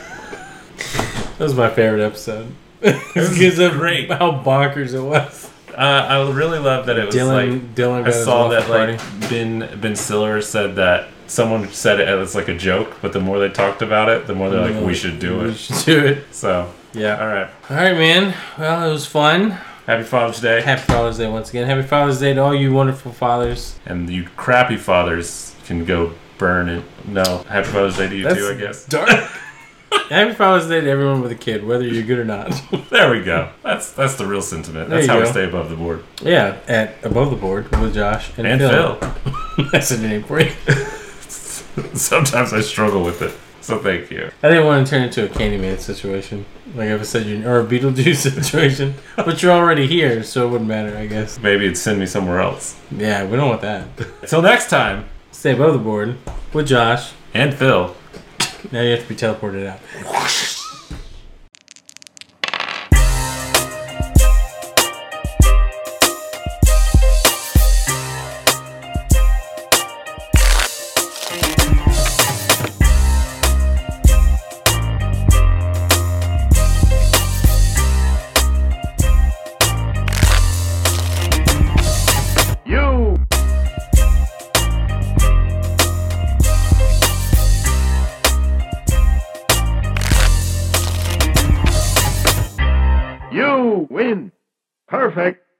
That was my favorite episode. was Because of great. how bonkers it was. I really love that it was Dylan got I his saw waffle that party. like Ben Stiller said that someone said it as like a joke, but the more they talked about it, the more they're like, we should do We it. should do it. So, Yeah. all right. All right, man. Well, it was fun. Happy Father's Day. Happy Father's Day once again. Happy Father's Day to all you wonderful fathers. And you crappy fathers can go burn it. No, Happy Father's Day to you too, I guess. Dark. Happy Father's Day to everyone with a kid, whether you're good or not. There we go. That's the real sentiment. There That's you how we go. stay above the board. Yeah, at Above the Board with Josh And Phil. That's a name for you. Sometimes I struggle with it. So thank you. I didn't want to turn it into a Candyman situation. Like if I said or a Beetlejuice situation. But you're already here, so it wouldn't matter, I guess. Maybe it'd send me somewhere else. Yeah, we don't want that. Till next time. Stay above the board with Josh. And Phil. Now you have to be teleported out. You! You win! Perfect!